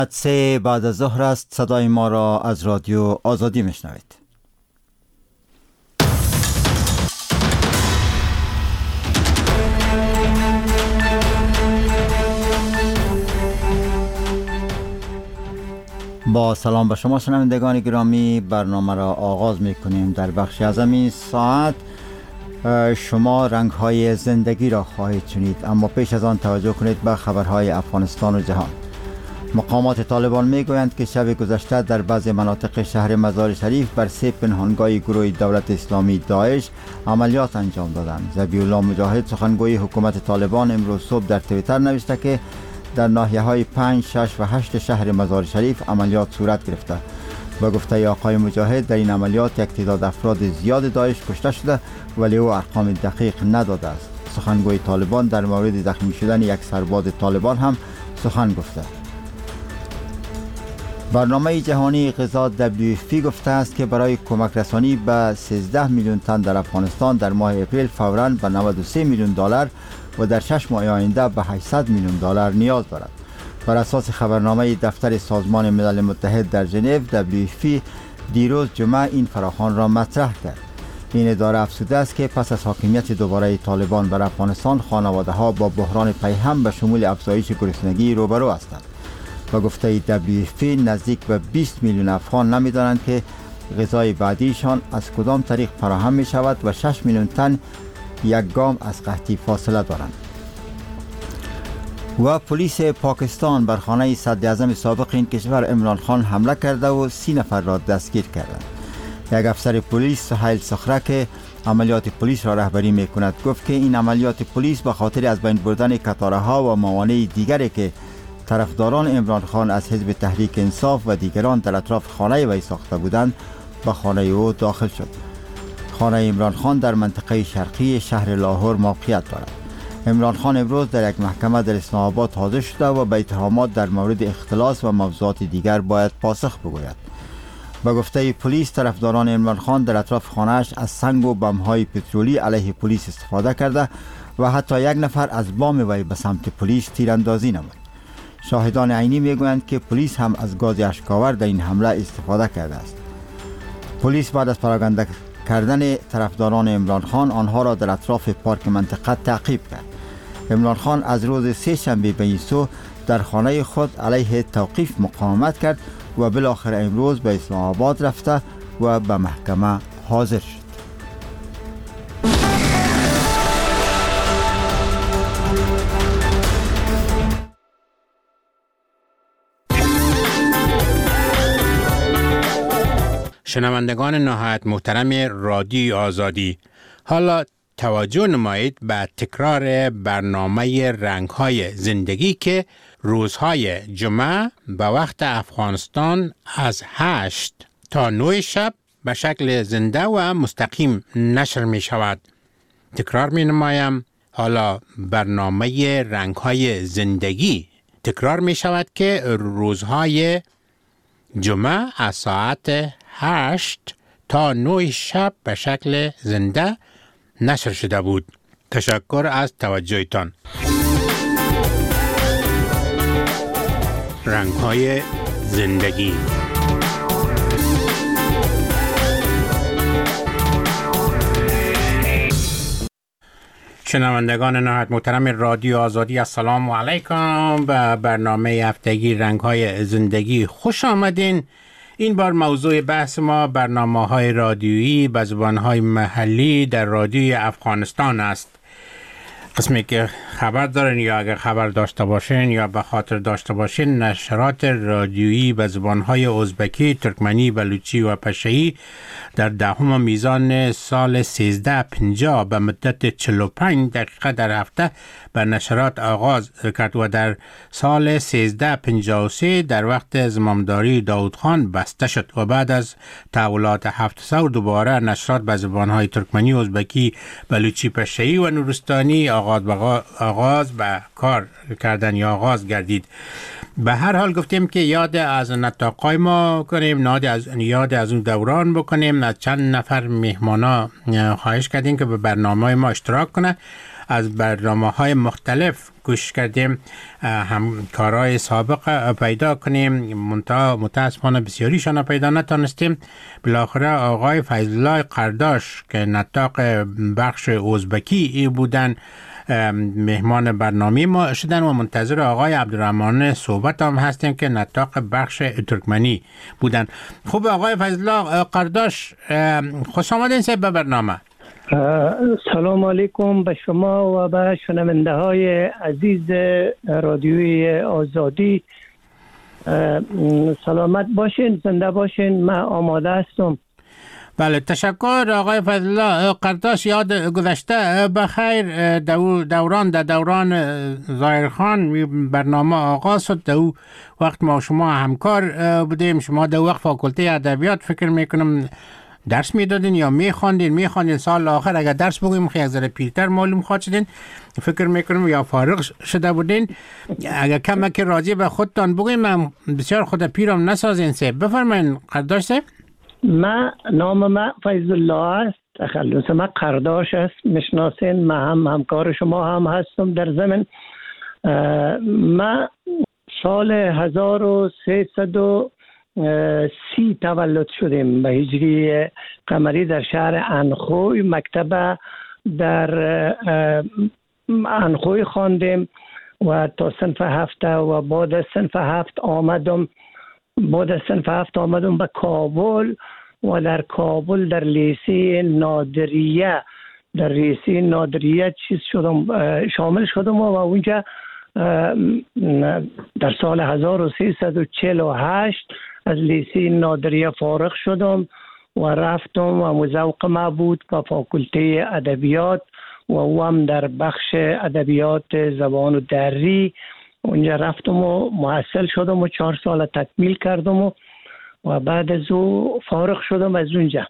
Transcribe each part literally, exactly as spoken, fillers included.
سه بعد از ظهر است. صدای ما را از رادیو آزادی میشنوید. با سلام به شما شنوندگان گرامی، برنامه را آغاز میکنیم. در بخشی از این ساعت شما رنگ های زندگی را خواهید شنید، اما پیش از آن توجه کنید به خبرهای افغانستان و جهان. مقامات طالبان میگویند که شب گذشته در بعضی مناطق شهر مزار شریف بر سه پنهانگاه گروه دولت اسلامی داعش عملیات انجام دادند. ذبیح الله مجاهد سخنگوی حکومت طالبان امروز صبح در توییتر نوشته که در ناحیه های پنج، شش و هشت شهر مزار شریف عملیات صورت گرفته. با گفته آقای مجاهد در این عملیات یک تعداد افراد زیاد داعش کشته شده، ولی او ارقام دقیق نداده است. سخنگوی طالبان در مورد زخمی شدن یک سرباز طالبان هم سخن گفته. برنامه جهانی غذا دبلیو اف پی گفته است که برای کمک رسانی به سیزده میلیون تن در افغانستان در ماه اپریل فوراً به نود و سه میلیون دلار و در شش ماه آینده به هشتصد میلیون دلار نیاز دارد. بر اساس خبرنامه دفتر سازمان ملل متحد در ژنو، دبلیو اف پی دیروز جمعه این فراخوان را مطرح کرد. این اداره افزوده است که پس از حاکمیت دوباره طالبان بر افغانستان، خانواده ها با بحران پیهم به شمول افزایش گرسنگی روبرو هستند. با گفته دبلیو اف پی نزدیک به بیست میلیون افغان نمی‌دانند که غذای بعدیشان از کدام طریق فراهم می شود و شش میلیون تن یک گام از قحطی فاصله دارند. و پلیس پاکستان بر خانه صدراعظم سابق این کشور عمران خان حمله کرده و سی نفر را دستگیر کردند. یک افسر پلیس، سهیل صخره، که عملیات پلیس را رهبری می کند، گفت که این عملیات پلیس به خاطر از بین بردن کتاره ها و موانع دیگری که طرفداران عمران خان از حزب تحریک انصاف و دیگران در اطراف خانه وی ساخته بودند به خانه او داخل شد. خانه عمران خان در منطقه شرقی شهر لاهور موقعیت دارد. عمران خان امروز در یک محکمه در اسلام آباد حاضر شده و به اتهامات در مورد اختلاس و موضوعات دیگر باید پاسخ بگوید. به گفته پلیس، طرفداران عمران خان در اطراف خانه‌اش از سنگ و بم‌های پترولی علیه پلیس استفاده کرده و حتی یک نفر از بام وی به سمت پلیس تیراندازی نمود. شاهدان عینی میگویند که پلیس هم از گاز اشک‌آور در این حمله استفاده کرده است. پلیس بعد از پراکنده کردن طرفداران عمران خان آنها را در اطراف پارک منطقه تعقیب کرد. عمران خان از روز سه شنبه به این سو در خانه خود علیه توقیف مقاومت کرد و بالاخره امروز به اسلام آباد رفته و به محکمه حاضر شد. شنوندگان نهایت محترم رادیو آزادی، حالا توجه نمایید به تکرار برنامه رنگ‌های زندگی که روزهای جمعه به وقت افغانستان از هشت تا نه شب به شکل زنده و مستقیم نشر می شود. تکرار می نمایم، حالا برنامه رنگ‌های زندگی تکرار می شود که روزهای جمعه از ساعت هشت تا نه شب به شکل زنده نشر شده بود. تشکر از توجهتان. رنگ‌های زندگی. شنوندگان نهایت محترم رادیو آزادی، السلام علیکم. به برنامه هفتگی رنگ‌های زندگی خوش آمدین. این بار موضوع بحث ما برنامه‌های رادیویی به زبان‌های محلی در رادیوی افغانستان است. قسمی که خبر دارین یا اگر خبر داشته باشین یا به خاطر داشته باشین، نشرات رادیویی به زبان‌های ازبکی، ترکمنی، بلوچی و پشه‌ای در دهم میزان سال سیزده پنجاه به مدت چهل و پنج دقیقه در هفته به نشرات آغاز کرد و در سال سیزده پنجاه و سه در وقت زمامداری داود خان بسته شد و بعد از تحولات هفتصد دوباره نشرات به زبان‌های ترکمنی، ازبکی، بلوچی، پشه‌ای و نورستانی آغاز به آغاز به کار کردن یا آغاز گردید. به هر حال گفتیم که یاد از نطاقای ما کنیم، یاد از یاد از اون دوران بکنیم. از چند نفر مهمانا خواهش کردیم که به برنامه ما اشتراک کنه. از برنامه‌های مختلف گوش کردیم، همکارای سابق پیدا کنیم، منتها متاسفانه بسیاریشان پیدا نتونستیم. بالاخره آقای فیض‌الله قرداش که نطاق بخش ازبکی بودن مهمان برنامه ما شدن و منتظر آقای عبدالرحمن صحبت هم هستیم که نطاق بخش ترکمنی بودن. خوب آقای فیض‌الله قرداش، خوش آمدین سه به برنامه. سلام علیکم به شما و به شنونده های عزیز رادیوی آزادی. سلامت باشین، زنده باشین، من آماده هستم. بله، تشکر آقای فیض‌الله قرداش. یاد گذشته بخیر، دوران در دوران ظاهرخان برنامه آغاز شد. دو وقت ما شما همکار بودیم. شما دو وقت فاکولته ادبیات فکر میکنم درس میدادین یا میخواندین میخواندین سال آخر اگر درس بگویم خیلی از ذره پیرتر معلوم خواهد شدین، فکر میکنم یا فارغ شده بودین. اگر کمک راضی به خودتان بگویم، من بسیار خود پیرم نسازین سه. بفرمایین قرداش سه. من نام من فیض‌الله است، تخلص من قرداش است، میشناسین. من هم همکار شما هم هستم در زمین. من سال هزار و سیصد و سی تولد شدیم به هجری قمری در شهر انخوی. مکتب در انخوی خواندیم و تا صنف هفته و بعد از صنف هفت آمدم بعد از صنف هفت آمدم به کابل و در کابل در لیسه نادریه در لیسه نادریه چیز شدم شامل شدم و اونجا در سال هزار و سیصد و چهل و هشت از لیسه نادریه فارغ شدم و رفتم و مذوق ما بود به فاکولته ادبیات و او هم در بخش ادبیات زبان و دری. اونجا رفتم و محصل شدم و چهار سال تکمیل کردم و, و بعد از او فارغ شدم از اونجا.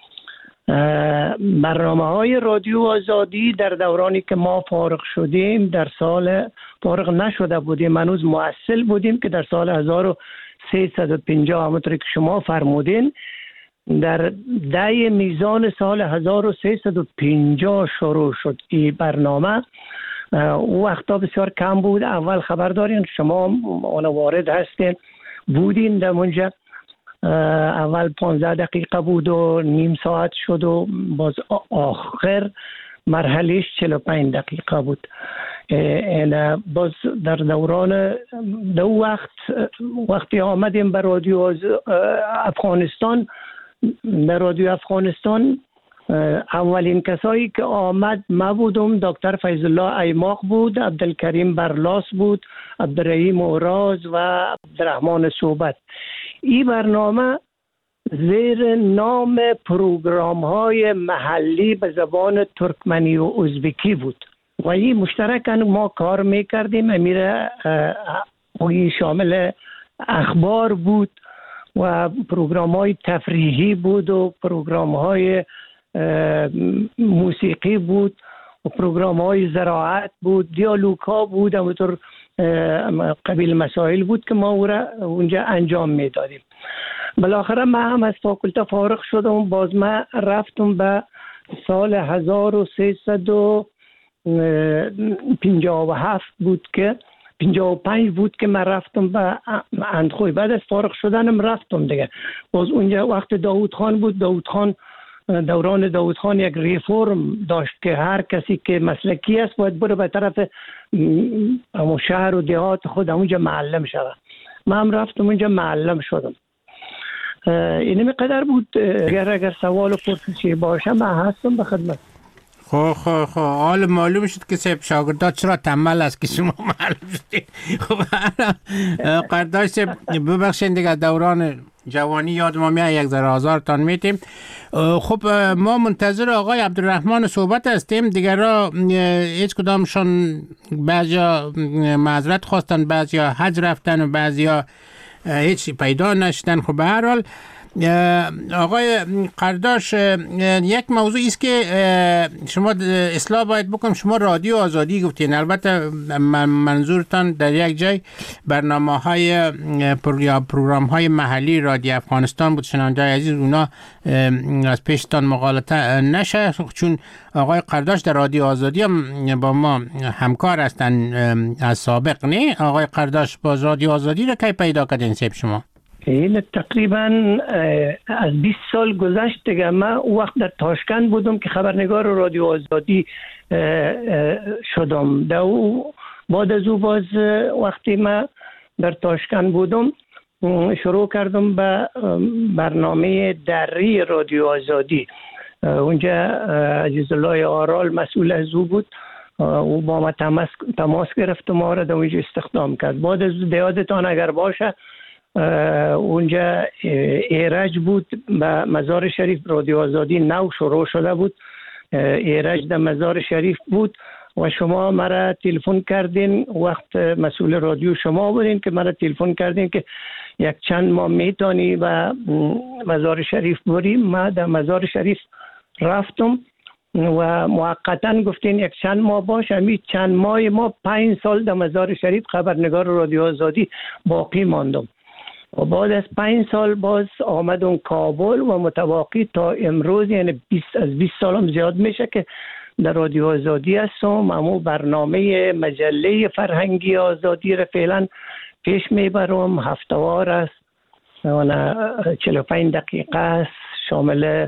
برنامه های رادیو آزادی در دورانی که ما فارغ شدیم، در سال فارغ نشده بودیم، هنوز محصل بودیم که در سال هزار و سیصد و پنجاه همونطور که شما فرمودین در ده میزان سال هزار و سیصد و پنجاه شروع شد این برنامه. او وقتا بسیار کم بود. اول خبر دارین شما اون وارد هستین بودین در اونجا، اول پانزده دقیقه بود و نیم ساعت شد و باز آخر مرحلهش چهل و پنج دقیقه بود. این باز در دوران دو وقت وقتی آمدیم به رادیو افغانستان، در رادیو افغانستان اولین کسایی که آمد ما بودم. دکتر فیض‌الله ایماق بود، عبدالکریم برلاس بود، عبدالرحیم اوراز و عبدالرحمن صحبت. این برنامه زیر نام پروگرام های محلی به زبان ترکمنی و ازبکی بود و این مشترکاً ما کار میکردیم. امیر این شامل اخبار بود و پروگرام های تفریحی بود و پروگرام های موسیقی بود و پروگرام های زراعت بود، دیالوگ ها بود، همونطور قبیل مسائل بود که ما اونجا انجام میدادیم. بالاخره من هم از فاکولته فارغ شدم. باز من رفتم به سال هزار و سیصد و پنجاه و هفت بود که پنجاه و پنج بود که من رفتم به اندخوی. بعد از فارغ شدنم رفتم دیگه. باز اونجا وقت داوود خان بود. داوود خان دوران داوود خان یک ریفورم داشت که هر کسی که مسلکی است باید بره به طرف شهر و دیهات خود اونجا معلم شود. من هم رفتم اونجا معلم شدم. اینمی قدر بود. اگر اگر سوال و پرسشی باشه من هستم به خدمت. خب خب خب حال معلوم شد که سب شاگردات چرا تنبل است که شما معلوم شدید. خب قرداش ببخشید دیگه دوران جوانی یاد ما میاد یک ذره آزارتان میتیم. خب ما منتظر آقای عبدالرحمن صحبت هستیم. دیگر را هیچ کدامشون بعضیا معذرت خواستن، بعضیا حج رفتن و بعضیا هیچ پیدا نشدن. خب به هر حال آقای قرداش، یک موضوعی است که شما اصلاح باید بکنم. شما رادیو آزادی گفتین، البته منظورتان در یک جای برنامه های پروگرام های محلی رادیو افغانستان بود. شنونده عزیز اونا از پیشتان مغالطه نشه، چون آقای قرداش در رادیو آزادی هم با ما همکار هستن از سابق. نه آقای قرداش، باز رادیو آزادی را کی پیدا کردین سیب شما؟ این تقریبا از بیست سال گذشت دیگه. من وقت در تاشکند بودم که خبرنگار رادیو آزادی شدم. در او بعد از او باز وقتی من در تاشکند بودم شروع کردم به برنامه دری رادیو آزادی. اونجا عزیز الله آرال مسئول از او بود. او با ما تماس, تماس گرفت و ما را در اونجا استخدام کرد. بعد از یادتان اگر باشه اونجا ایرج بود به مزار شریف، رادیو آزادی نو شروع شده بود. ایرج در مزار شریف بود و شما مرا تلفن کردین، وقت مسئول رادیو شما بودین که مرا تلفن کردین که یک چند ماه میتونی به مزار شریف بریم. ما در مزار شریف رفتم و موقتا گفتین یک چند ماه باش. همین چند ماه ما پنج سال در مزار شریف خبرنگار رادیو آزادی باقی ماندم و بعد از پنج سال باز آمدم کابل و متواقی تا امروز، یعنی بیست از بیست سالم زیاد میشه که در رادیو آزادی هستم. اما برنامه مجله فرهنگی آزادی را فعلا پیش میبرم. هفته‌وار است، چهل و پنج دقیقه است، شامل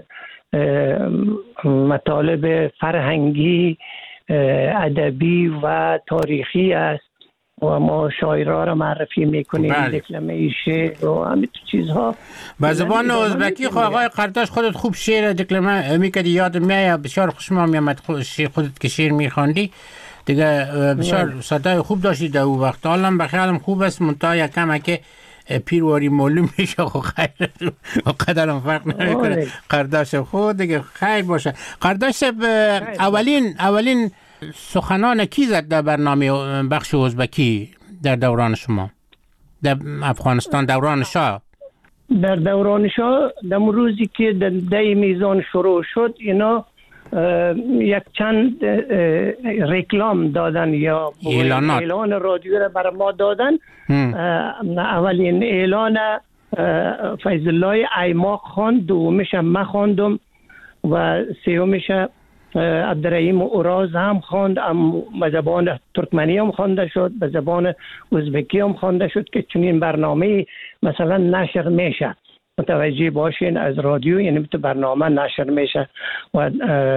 مطالب فرهنگی، ادبی و تاریخی است و ما شاعرها را معرفی میکنیم، دکلمه شعر و همین چیزها. به زبان ازبکی خب آقای قرداش خودت خوب شعر دکلمه میکردی، یادم میاد بسیار خوشم میامد خودت که شعر میخواندی دیگه، بسیار صدای خوب داشتی در اون وقت. حالا بخیالم خوب است، منتها یکم که پیرواری معلوم میشه خب خیر و قدرم فرق نمیکنه. قرداش خود دیگه خیر باشه. قرداش اولین اولین سخنان کی زد در برنامه بخش ازبکی در دوران شما در افغانستان، دوران شاه؟ در دوران شاه در روزی که در دی میزان شروع شد اینا یک چند رکلام دادن یا اعلانات. اعلان رادیو را برای ما دادن. اولین اعلان فیض الله ایما خواند، دومش من خواندم و سومش عبدالرحیم اوراز هم خواند. به زبان ترکمنی هم خوانده شد، به زبان ازبکی هم خوانده شد که چنین برنامه مثلا نشر میشه. متوجه باشین از رادیو یعنی تو برنامه نشر میشه و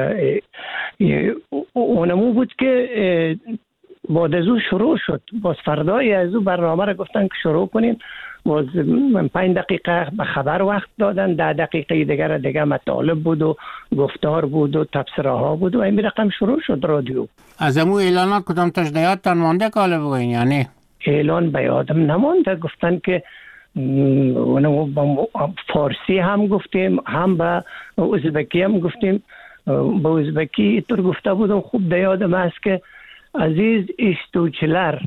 اونمو بود که بعد از او شروع شد. باز فردای از او برنامه را گفتن که شروع کنیم. باز پنج دقیقه به خبر وقت دادن، ده دقیقه دیگر دیگه مطالب بود و گفتار بود و تبصره ها بود و این رقم شروع شد رادیو. از امو اعلانات کدام تاش دیادتان مانده که حالا بگوین یعنی؟ اعلان به یادم نمانده. گفتن که فارسی هم گفتیم، هم به ازبکی هم گفتیم. به ازبکی طور گفته بودم خوب دیادم است که عزیز استوچلر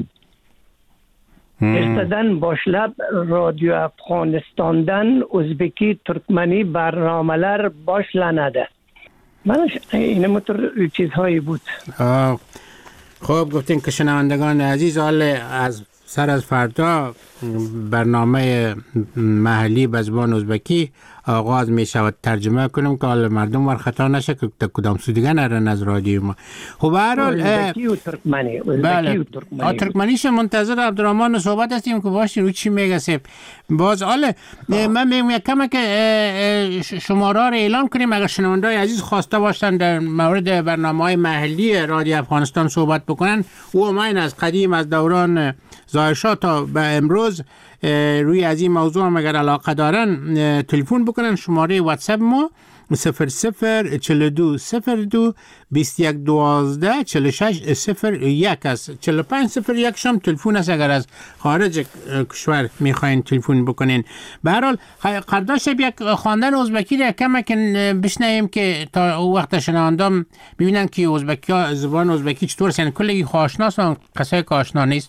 ارتدن باشلب رادیو افغانستاندن ازبکی ترکمنی برنامه‌لر باشلنده. من این مطور چیزهایی بود. خب گفتین که شنوندگان عزیز، حال از سر از فردا برنامه محلی به زبان ازبکی آغاز می شود. ترجمه کنم که حال مردم ور خطا نشه که کدام سو دیگه نرن از رادیو ما. خب به هر حال ازبکی و ترکمنی ازبکی و ترکمنی ترکمنیش منتظر عبدالرحمن صحبت هستیم که باشی رو چی میگه سیب. باز حال من میگم کمه که شماره را اعلان کنیم اگر شنوندای عزیز خواسته باشن در مورد برنامه‌های محلی رادیو افغانستان صحبت بکنن. او من از قدیم از دوران ظاهرشاه تا به امروز روی از این موضوع هم اگر علاقه دارن تلفن بکنن. شماره واتساپ ما صفر صفر چهل و دو صفر دو بیست و یک دوازده چهل و شش صفر یک است. چهل و پنج صفر یک شم تلفن است اگر از خارج کشور میخواین تلفن بکنین. به هر حال قرداش یک خواندن ازبکی را کمک بشنویم که تا وقت شنوندم ببینن که ازبکی ها زبان ازبکی چطور است. یعنی کلی آشناست و قصه که آشنا نیست.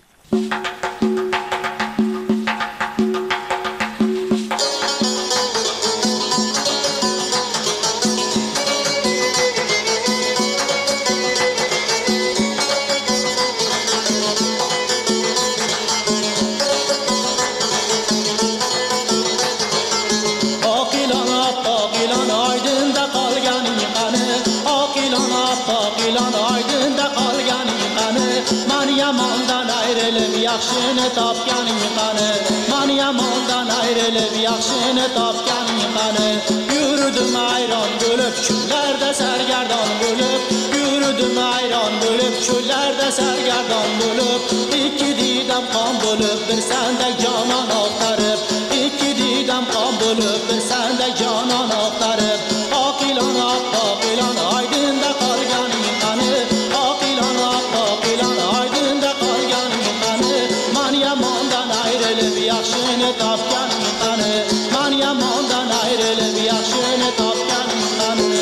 بیاخشن تابکن میخانه من یماندن ایرل بیاخشن تابکن میخانه یورودم ایران بولب چولرده سرگردان بولب یورودم ایران بولب چولرده سرگردان بولب ایکی دیدم قام بولب برسندک جانان آفترب ایکی دیدم قام بولب برسندک جانان آفترب آقیلان آق آقیلان آیدین ده قارگان میخانه آقیلان آق آقیلان آیدین ده قارگان میخانه من یماندن ایرل بیاخشن تابکن میخانه من یماندن ایرل بیاخشن تابکن میخانه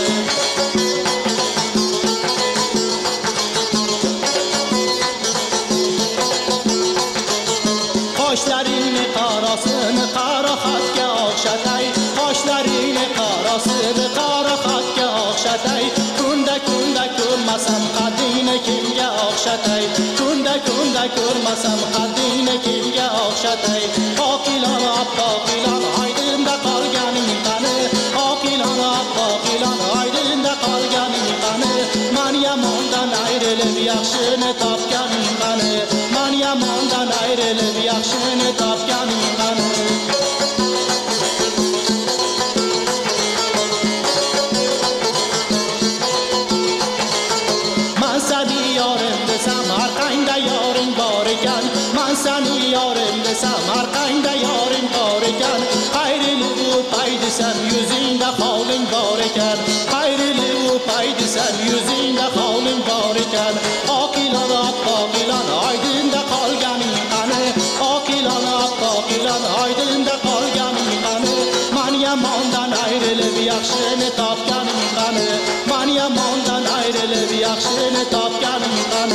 خوشلرین قاراسن قارا خط که آخشتای خوشلرین قاراسن قارا خط که آخشتای کنده کنده کرمسم قدین کمگه آخشتای کنده کنده کرمسم قدین کمگه آخشتای آقیلان آب آقیلان آیدین ده قارگان میخانه آقیلان آب آقیلان آیدین ده قارگان میخانه من یماندن ایرل بیاخشن تابکن میخانه من یماندن ایرل بیاخشن تابکن میخانه من سنی یارم دسم هر قنده یارم بارکن من سنی یارم دسم هر قنده یارم بارکن ایرل و پایدسم yüzün de halin bariken hayrili u paydisen yüzün de halin bariken akilan akilan aydın da kalgani kanı akilan akilan aydın da kalgani kanı man yamandan ayrılı bir yakşını tapgani kanı man yamandan ayrılı bir yakşını tapgani kanı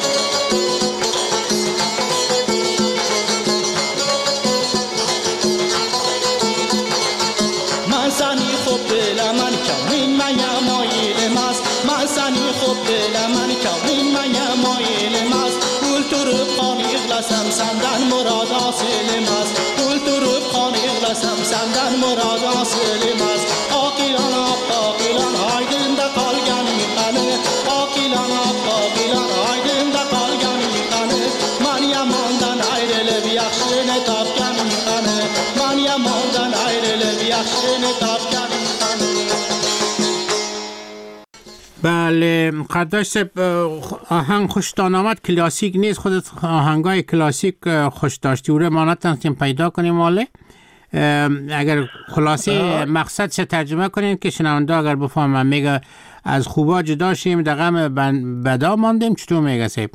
من سنی خوب دل من کمین من یمایل ماست من سنی خوب دل من کمین من یمایل ماست گل تروب خان اغلسم سندن مراد حاصل ماست گل تروب خان اغلسم سندن مراد حاصل ماست آقیلان آقیلان آیدن ده قالگن میخانه آقیلان آقیلان آیدن ده قالگن میخانه من یماندن ایرل بیاخشن تابکن میخانه من یماندن ایرل بیاخشن تابکن میخانه بله قداش آهنگ خوشتان آمد کلاسیک نیست خودت آهنگای کلاسیک خوش داشتی و رمانت که پیدا کنیم واله اگر خلاصه مقصد چه ترجمه کنیم که شنونده اگر بفهمم میگه از خوبا جدا شیم در غم بدا ماندیم چطور میگه سیب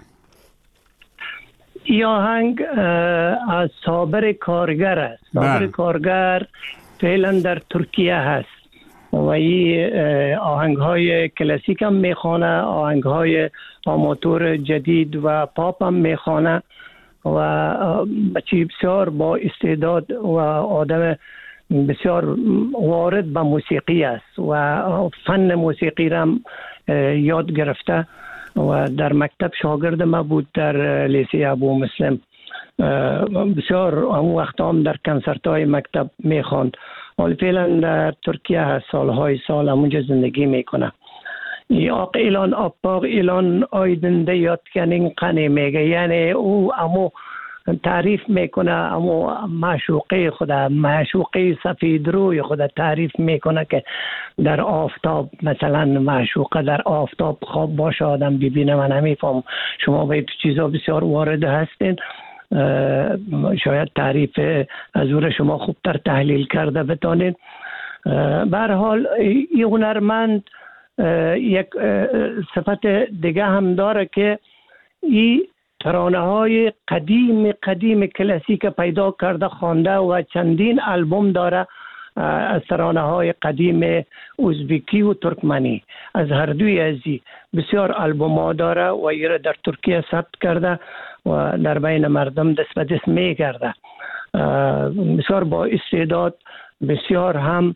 این آهنگ از صابر کارگر است صابر کارگر فعلا در ترکیه هست و این آهنگ های کلاسیک هم میخوانه آهنگ های آماتور جدید و پاپ هم میخوانه و بچه بسیار با استعداد و آدم بسیار وارد به موسیقی است و فن موسیقی را یاد گرفته و در مکتب شاگرد ما بود در لیسه ابو مسلم بسیار اون وقت هم در کنسرت های مکتب میخواند حال فعلا در ترکیه هست سالهای سال همونجا زندگی میکنه آق ایلان اپاق ایلان آیدنده یاد کنین قنی میگه یعنی او امو تعریف میکنه اما معشوقه خدا معشوقه سفید روی خدا تعریف میکنه که در آفتاب مثلا معشوقه در آفتاب خواب باشه آدم ببینه من نمیفهم شما به تو چیزا بسیار وارد هستین شاید تعریف از اون شما خوبتر تحلیل کرده بتانید به هر حال این هنرمند یک صفت دیگه هم داره که این ترانه های قدیم قدیم کلاسیک پیدا کرده خوانده و چندین البوم داره از ترانه های قدیم ازبکی و ترکمنی از هر دوی ازی بسیار البوم ها داره و ایره در ترکیه ثبت کرده و در بین مردم دست به دست می کرده بسیار با استعداد بسیار هم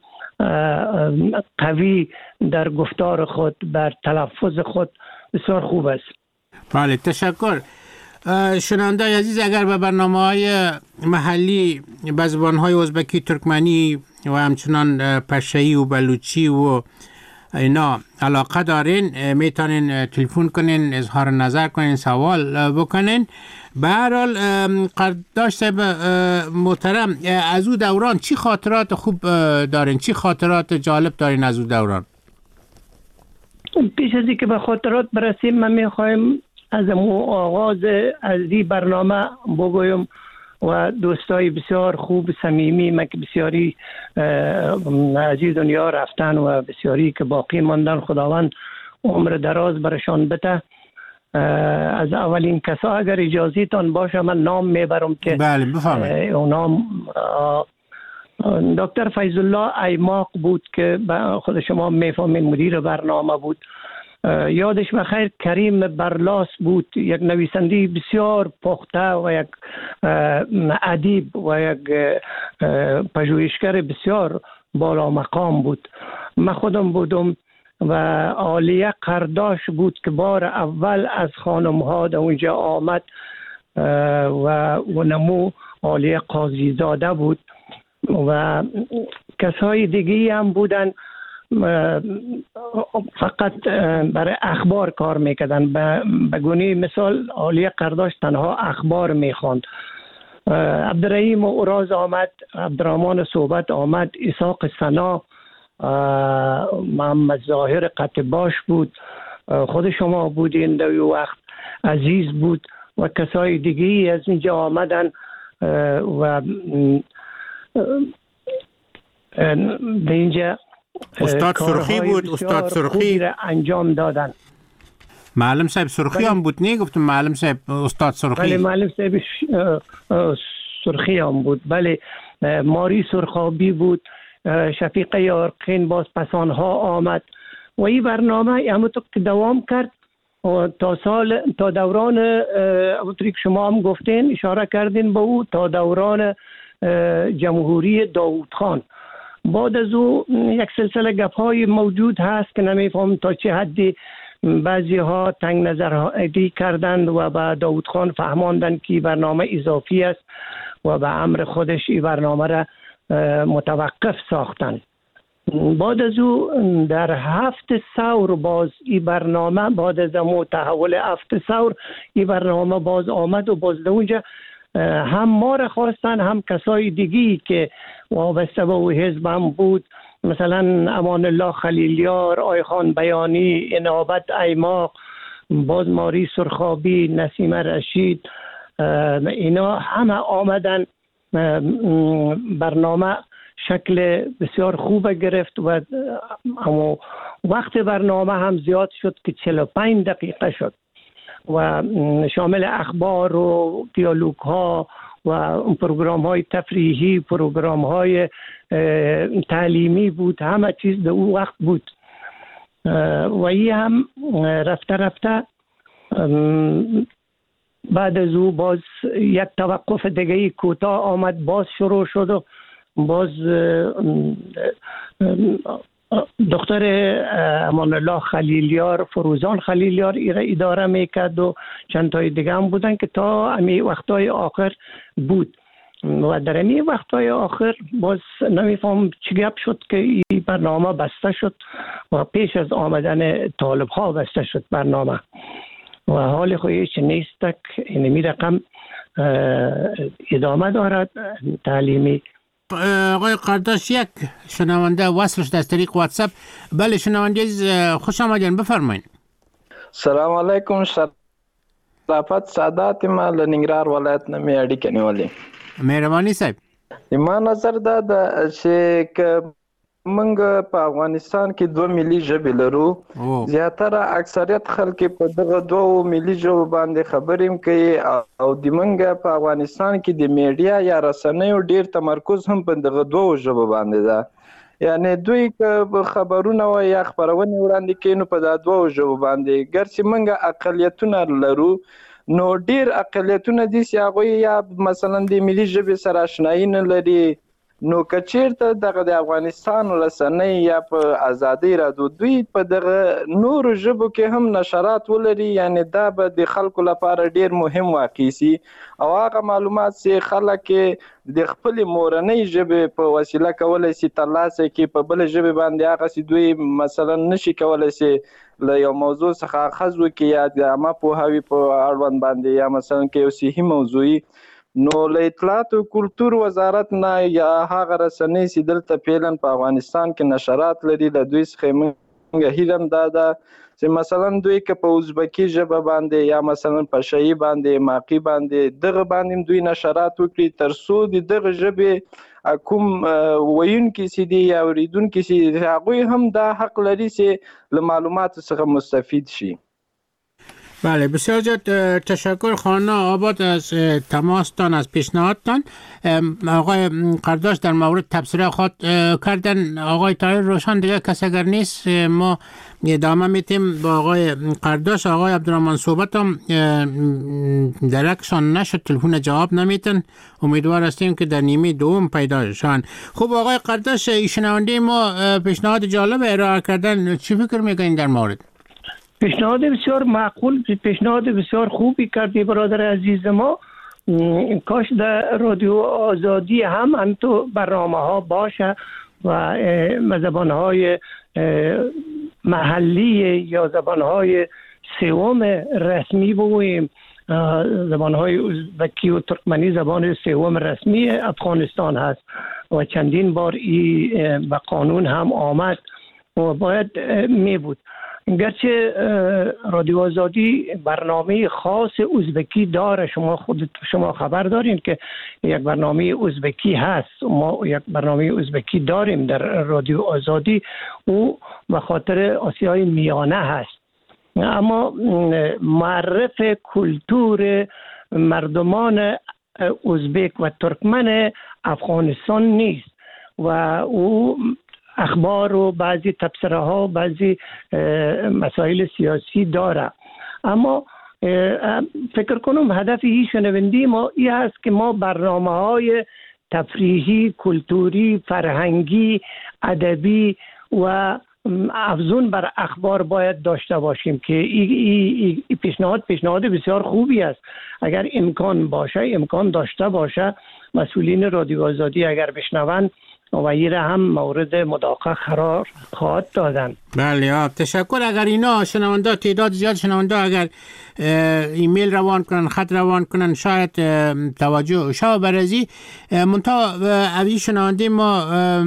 قوی در گفتار خود بر تلفظ خود بسیار خوب است. بله تشکر. شنونده عزیز اگر به برنامه‌های محلی به زبان‌های ازبکی ترکمنی و همچنان پشه‌ای و بلوچی و اینا علاقه دارین میتونین تلفن کنین، اظهار نظر کنین، سوال بکنین. به هر حال قرداش صاحب محترم، از او دوران چی خاطرات خوب دارین، چی خاطرات جالب دارین از او دوران؟ پیش از اینکه به خاطرات برسیم من میخوایم از آغاز از این برنامه بگویم و دوستای بسیار خوب صمیمی من که بسیاری از این دنیا رفتن و بسیاری که باقی ماندن، خداوند عمر دراز برشان بده. از اولین کسا اگر اجازه تان باشه من نام میبرم که بله بفرمایید. نام دکتر فیض الله ایماق بود که خود شما میفهمین مدیر برنامه بود. یادش بخیر کریم برلاس بود، یک نویسنده بسیار پخته و یک ادیب و یک پژوهشگر بسیار بالا مقام بود. من خودم بودم و عالیه قرداش بود که بار اول از خانم ها در اونجا آمد و ونمو عالیه قاضی زاده بود و کسای دیگه هم بودن فقط برای اخبار کار میکردن. به گونه مثال عالیه قرداش تنها اخبار میخواند. عبدالرحیم اوراز آمد، عبدالرحمن صحبت آمد، اسحاق سنا، محمد ظاهر قطباش بود، خود شما بودین در وقت، عزیز بود و کسای دیگه از اینجا آمدن و به اینجا استاد سرخی بود. استاد سرخی انجام دادن. معلم صاحب سرخی هم بود، نه گفتم معلم صاحب استاد سرخی. بله معلم صاحب سرخی هم بود. بله ماری سرخابی بود، شفیق یارقین باز پسان ها آمد و این برنامه همونطور که دوام کرد و تا سال تا دوران همونطوری که شما هم گفتین اشاره کردین به او تا دوران جمهوری داوود خان. بعد از او یک سلسله گپ های موجود هست که نمیفهم تا چه حدی بعضی ها تنگ نظری کردند و به داوود خان فهماندن که برنامه اضافی است و به امر خودش این برنامه را متوقف ساختن. بعد از او در هفت ثور باز این برنامه بعد از مو تحول هفت ثور این برنامه باز آمد و باز اونجا هم ما را خواستن هم کسای دیگی که وابسته به حزب هم بود، مثلا امان الله خلیلیار، آیخان بیانی، انابت ایماق، باز ماری سرخابی، نسیم رشید، اینا همه آمدن. برنامه شکل بسیار خوب گرفت و اما وقت برنامه هم زیاد شد که چهل و پنج دقیقه شد و شامل اخبار و دیالوگ ها و پروگرام های تفریحی، پروگرام های تعلیمی بود، همه چیز در اون وقت بود. و این هم رفته رفته بعد از او باز یک توقف دیگه کوتاه آمد، باز شروع شد و باز دکتر امان الله خلیلیار، فروزان خلیلیار ایره اداره میکرد و چند تای دیگه هم بودن که تا امی وقتای آخر بود و در امی وقتای آخر باز نمیفهم چی گپ شد که این برنامه بسته شد و پیش از آمدن طالب ها بسته شد برنامه و حال خویش نیست. اینمی رقم ادامه دارد تعلیمی. آقای قرداش یک شنونده وصلش در طریق واتساپ. بله شنونده خوش آمدین، بفرمایید. سلام علیکم، شرافت سادات ما لنگرار ولایت نمی اړیکې نیولې. مهرباني صاحب، ما نظر دا ده چې موږ په افغانستان کې دوه ملي ژبې لرو. زیاتره اکثریت خلک په دغه دوه ملي ژبو باندې خبرې کوي او د موږ په افغانستان کې د میډیا یا رسنیو ډیر تمرکز هم په دغه دوه ژبو باندې ده. یعنی دوی که خبرونه و یا خبرونه وړاندې کوي نو په دا دوه ژبو باندې ګرځي موږ اقلیتونه لرو نو ډیر اقلیتونه دي چې هغوی یا مثلا د ملي ژبې سره آشنایي نه لري، نو کچیرته دغه د افغانستان رسنۍ یا په ازادي رادیو دوی په دغه نور ژبو کې هم نشرات ولري، یعنی دا به د خلکو لپاره ډیر مهم واقع سي او هغه معلومات چې خلک د خپل مورنۍ ژبې په وسیله کولای شي ترلاسه کړي، په بل ژبه باندې هغه سي دوی مثلا نشي کولای شي له یو موضوع څخه اخذ وکړي یا د عامه پوهاوي په اړوند باندې یا مثلا کې یو صحیح موضوعي. نو له اطلاعات او کلتور وزارت نه یا هغه رسنۍ چې دلته فعلا په افغانستان کې نشرات لري له دوی څخه موږ هیلم دا ده چې مثلا دوی که په ازبکي ژبه باندې یا مثلا په شیعي باندې ماقي باندې دغه باندې دوی نشرات وکړي تر څو د دغه ژبې کوم ویونکي چې دي یا اوریدونکي چې دي هغوی هم دا حق لري چې له معلوماتو څخه مستفید شي. بله بسیار زیاد تشکر خانه آباد از تماستان، از پیشنهادتان. آقای قرداش در مورد تبصره خود کردن. آقای طاهر روشن دیگه کس اگر نیست ما ادامه میتیم با آقای قرداش. آقای عبدالرحمن صحبت هم درکشان نشد، تلفن جواب نمیتن، امیدوار هستیم که در نیمه دوم پیدا شن. خب آقای قرداش، شنونده ما پیشنهاد جالب ارائه کردن، چی فکر میکنین در مورد؟ پیشنهاد بسیار معقول، پیشنهاد بسیار خوبی کردی برادر عزیز ما. کاش در رادیو آزادی هم هم تو برنامه ها باشه و زبان های محلی یا زبان های سوم رسمی بگوییم. زبان های ازبکی و ترکمنی زبان سوم رسمی افغانستان هست و چندین بار این به قانون هم آمد و باید می بود. گرچه رادیو آزادی برنامه خاص ازبکی داره، شما خود شما خبر دارین که یک برنامه ازبکی هست، ما یک برنامه ازبکی داریم در رادیو آزادی، او به خاطر آسیای میانه هست، اما معرف کلتور مردمان ازبک و ترکمن افغانستان نیست و او اخبار و بعضی تبصره ها و بعضی مسائل سیاسی داره. اما فکر کنم هدف این شنوندی ما این هست که ما برنامه های تفریحی، کلتوری، فرهنگی، ادبی و افزون بر اخبار باید داشته باشیم که این ای ای پیشنهاد پیشنهاد بسیار خوبی است. اگر امکان باشه، امکان داشته باشه، مسئولین رادیو آزادی اگر بشنون و این هم مورد مداقه قرار خواهد دادن. بله تشکر. اگر اینا شنونده تعداد زیاد شنونده اگر ایمیل روان کنن، خط روان کنن، شاید توجه شو برزی منتها اوی شنونده ما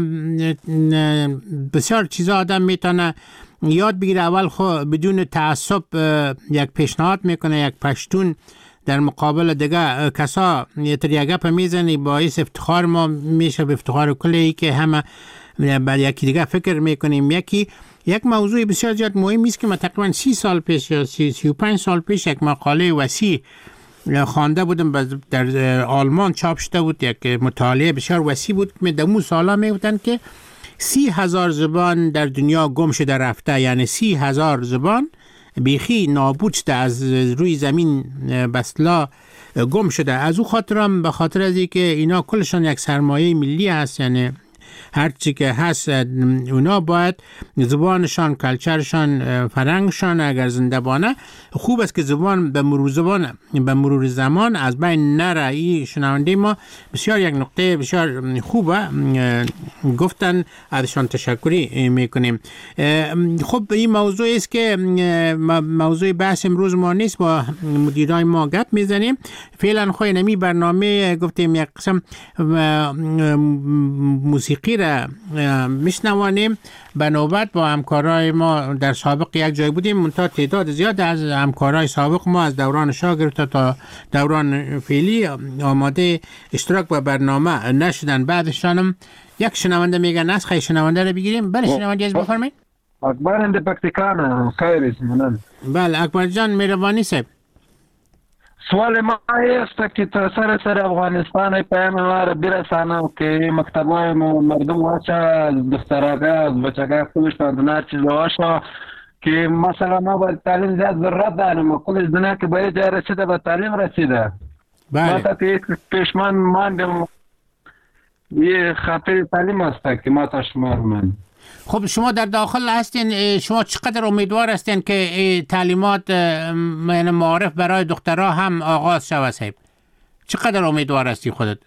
بسیار چیزا آدم میتونه یاد بگیره. اول خو بدون تعصب یک پیشنهاد میکنه، یک پشتون در مقابل دیگه کسا تر یک گپ میزنی، باعث افتخار ما میشه، به افتخار کلی که همه بعد یکی دیگه فکر میکنیم. یکی یک موضوع بسیار زیاد مهم است که من تقریبا سی سال پیش یا سی سی و پنج سال پیش یک مقاله وسیع خوانده بودم، در آلمان چاپ شده بود، یک مطالعه بسیار وسیع بود که دمو سالا میگفتن که سی هزار زبان در دنیا گم شده رفته، یعنی سی هزار زبان بیخی نابود شده، از روی زمین بسلا گم شده. از او خاطرم به خاطر از اینکه اینا کلشان یک سرمایه ملی هست، یعنی هر چی که هست اونا باید زبانشان، کلچرشان، فرهنگشان اگر زنده بانه خوب است که زبان به مرور زبان به مرور زمان از بین نره. این شنونده ما بسیار یک نقطه بسیار خوبه گفتن، ازشان تشکری میکنیم. خب این موضوع است که موضوع بحث امروز ما نیست، با مدیرای ما گپ میزنیم. فعلا خواهی نمی برنامه گفتیم یک قسم موسیقی را میشنوانیم. به نوبت با همکارای ما در سابق یک جای بودیم، منتها تعداد زیاد از همکارای سابق ما از دوران شاه گرفته تا دوران فعلی آماده اشتراک و برنامه نشدن. بعدشانم یک شنونده میگن از خیلی شنونده رو بگیریم. بله شنونده از بفرمایید. اکبر اند پکتیکان خیر اسمنان. بله اکبر جان مهربانی صاحب. سوال ما است که تا سر سر افغانستان پیام ما را برسانم که مکتبای مردم واچه، دفترها، بچگاه خودش پاندنار چیز واشه که مثلا ما باید تعلیم زیاد ضرورت داریم، کلش دنیا که باید جای رسیده به تعلیم رسیده. بله. ما تا که پیشمان ماندیم یه خاطر تعلیم است که ما تا شما من. خب شما در داخل هستین، شما چقدر امیدوار هستین که تعلیمات یعنی معارف برای دخترها هم آغاز شود صاحب؟ چقدر امیدوار هستی خودت؟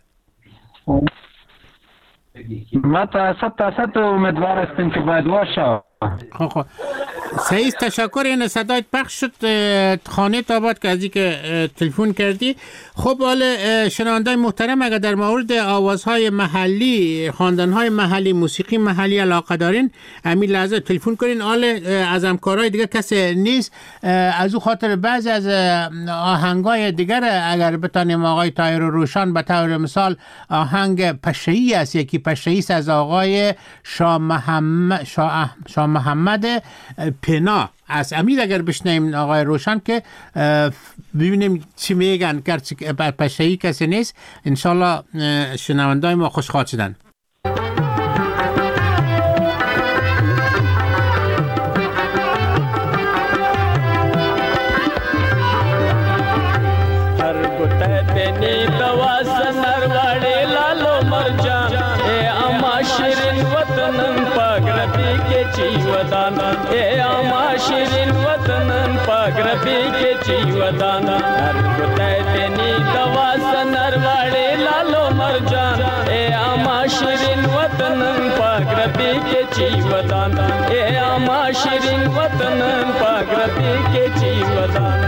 ما تا صد تا صد امیدوار هستیم که باید باشه. خب خب سعید تشکر. این صدایت پخش شد خانه تاباد که از این که تلفن کردی. خب حالا شنوندای محترم، اگر در مورد آوازهای محلی، خواندنهای محلی، موسیقی محلی علاقه دارین، همین لحظه تلفن کنین. حالا از همکارای دیگه کسی نیست، از او خاطر بعضی از آهنگای دیگر اگر بتانیم آقای طاهر روشن به طور مثال آهنگ پشه‌ای است، یکی پشه‌ای است از آقای شاه محمد شاه, شاه محمد پنا از امید اگر بشنیم آقای روشن که ببینیم چی میگن، گرچه پشه‌ای کسی نیست، انشالله شنوندای ما خوشخواد شدن. هر گوته تنی دواسن نروڑی لالو مرجان اے اما شیرین وطنن پاک ربی کے چیودان اے اما شیرین وطنن پاک ربی کے چیودان ہر گوتے تنی دواسن نروڑی لالو مرجان اے اما شیرین وطنن پاک ربی کے چیودان اے اما شیرین وطنن پاک ربی کے چیودان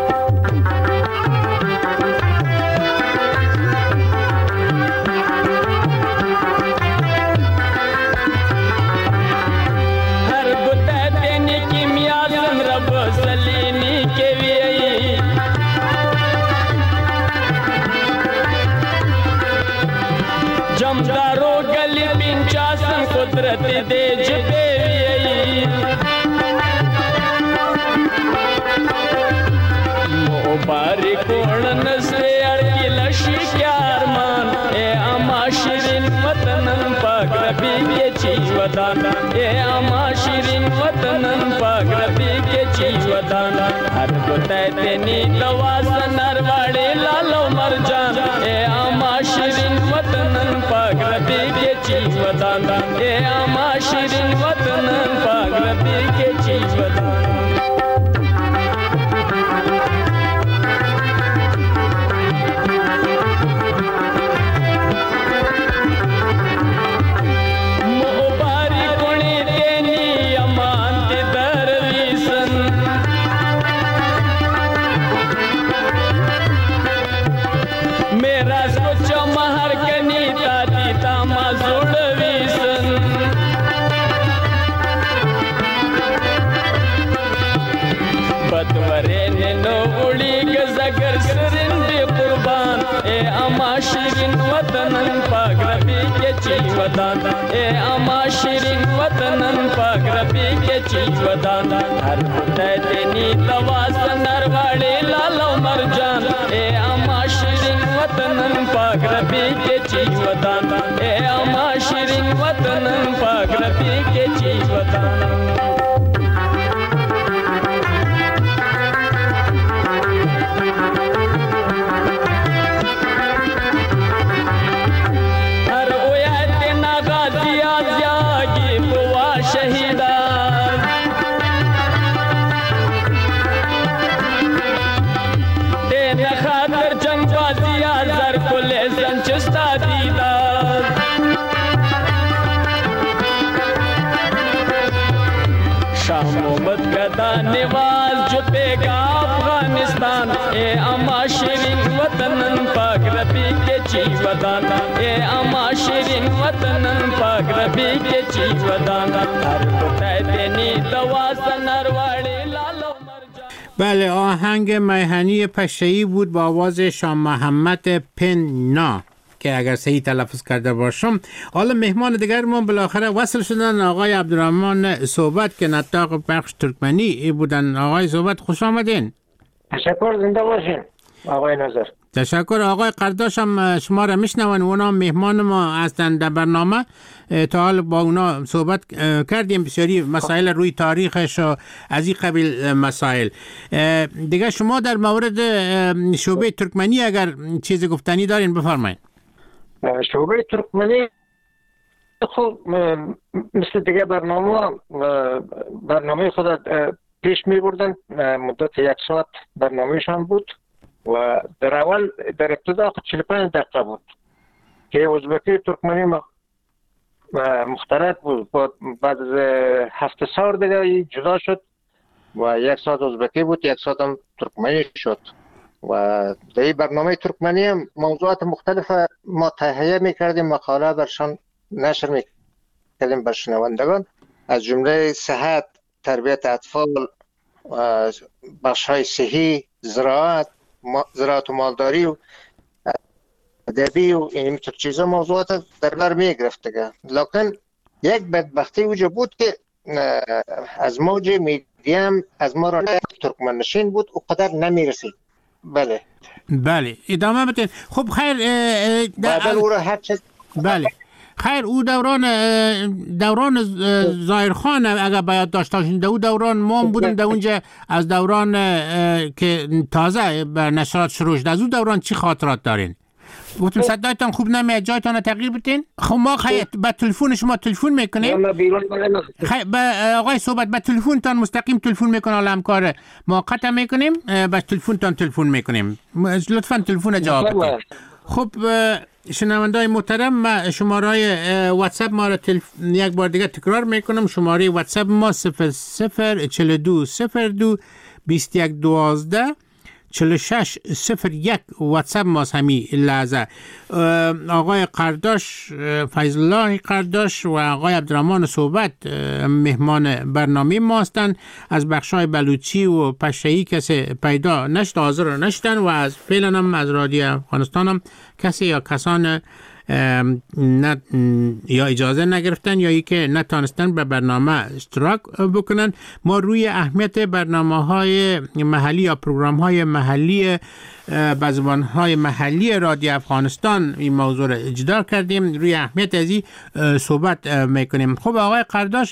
जमदारो गली पिंचासन कुदरत दे जबे मोबारी कोणन से अड़की लशी क्यार मान ए अमा शिरीन वतनन पाक रबी के चीवदान ए अमा शिरीन वतनन पाक रबी के चीवदान हर गोते तेनी दवासन नरवाड़े लालो मरजान ए अमा शिरीन वतनन पाक रबी के चीवदान ए अमा शिरीन वतनन पाक रबी के चीवदान शिरीन वतनन पाक रबी के चीवदान ए अमा शिरीन वतनन पाक रबी के चीवदान हर गुते तेनी दवासन नरवाड़े लालो मरजान ए अमा शिरीन वतनन पाक रबी के चीवदान ए अमा शिरीन वतनन पाक रबी के चीवदान निवाज जुटेगा अफगानिस्तान ए अमा शिरीन वतनन पाक रबी के चीवदान ए अमा शिरीन वतनन पाक रबी के चीवदान हर गुते तेनी दवासन नरवाड़े लालो मरजान. بله آهنگ میهنی پشه‌ای بود با آواز شاه محمد پنا که اگر صحیح تلفظ کرده باشم. حالا مهمان دیگر ما بالاخره وصل شدن، آقای عبدالرحمن صحبت که نطاق بخش ترکمنی بودن. آقای صحبت خوش آمدین. تشکر، زنده باشین آقای نظر. تشکر. آقای قرداش هم شما را میشنون، اونا مهمان ما هستند در برنامه. تا حال با اونا صحبت کردیم، بسیاری مسائل روی تاریخش و از این قبیل مسائل دیگه. شما در مورد شعبه ترکمنی اگر چیز گفتنی دارین بفرمایید. شعبه ترکمنی خب مثل دیگه برنامه برنامه خود پیش می بردن. مدت یک ساعت برنامهشان بود و در اول در ابتدا چهل و پنج دقیقه بود که ازبکی ترکمنی مختلط بود. بعد از هفت سال دیگه جدا شد و یک ساعت ازبکی بود، یک ساعت هم ترکمنی شد و در این برنامه ترکمنی هم موضوعات مختلف ما تهیه میکردیم، مقاله برشان نشر میکردیم بر شنوندگان، از جمله صحت، تربیت اطفال، بخش‌های صحی، زراعت، زراعت و مالداری و ادبی و این مثل چیزا موضوعات در بر میگرفت دیگه. لکن یک بدبختی وجود بود که از موج میدیم از ما را ترکمن نشین بود و قدر نمیرسید. بله بله ادامه بدین. خب خیر بعد او را هر چیز بله خیر او دوران دوران ظاهرخان اگر باید داشته باشین، او دوران ما بودیم در اونجا، از دوران که تازه به نشرات شروع شد، از او دوران چی خاطرات دارین؟ گفتم صدایتان خوب نمیاد، جایتان تغییر بدین. خب ما خیلی به تلفن شما تلفن میکنیم، خیلی به آقای صحبت به تلفنتان مستقیم تلفن میکنه، حالا همکار موقت میکنیم، به تلفنتان تلفن میکنیم، لطفا تلفن جواب بدین. خب شنوندای محترم، ما شماره واتساپ ما را تلف... یک بار دیگه تکرار میکنم. شماره واتساپ ما صفر صفر چهل و دو صفر دو بیست و یک دوازده چهل و شش صفر یک واتساپ ماست همین لحظه. آقای قرداش، فیض الله قرداش و آقای عبدالرحمن صحبت مهمان برنامه ما هستند. از بخشای بلوچی و پشه‌ای کسی پیدا نشد، حاضر نشدن و از فعلا هم از رادیو افغانستان هم کسی یا کسان نه یا اجازه نگرفتن یا ای که نتانستن به برنامه اشتراک بکنن. ما روی اهمیت برنامه‌های محلی یا پروگرام‌های محلی به زبان‌های محلی رادیو افغانستان این موضوع را اجرا کردیم، روی اهمیت از این صحبت میکنیم. خب آقای قرداش،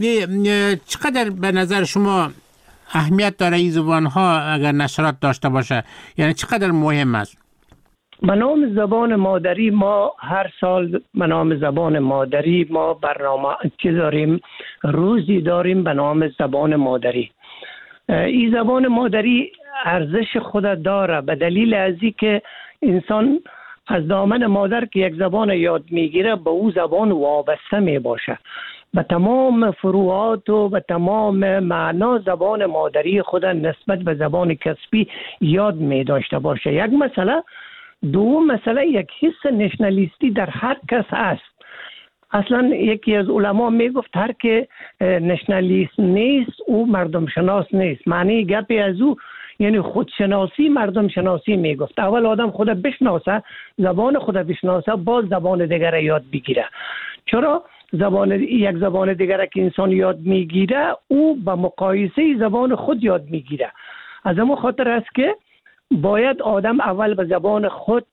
چقدر به نظر شما اهمیت داره این زبان‌ها اگر نشرات داشته باشه؟ یعنی چقدر مهم است؟ به نام زبان مادری ما هر سال به نام زبان مادری ما برنامه چه داریم، روزی داریم به نام زبان مادری. این زبان مادری ارزش خود داره به دلیل ازی که انسان از دامن مادر که یک زبان یاد میگیره به او زبان وابسته می باشه، به تمام فروعات و به تمام معنا زبان مادری خود نسبت به زبان کسبی یاد می داشته باشه. یک مسئله. دوم مسئله یک حس نشنالیستی در هر کس است. اصلا یکی از علما می گفت هر که نشنالیست نیست او مردم شناس نیست. معنی گپی از او یعنی خودشناسی مردم شناسی می گفت. اول آدم خود بشناسه، زبان خود بشناسه، باز زبان دیگر یاد بگیره. چرا؟ زبان یک زبان دیگر که انسان یاد میگیره او به مقایسه زبان خود یاد میگیره. از همون خاطر است که باید آدم اول به زبان خود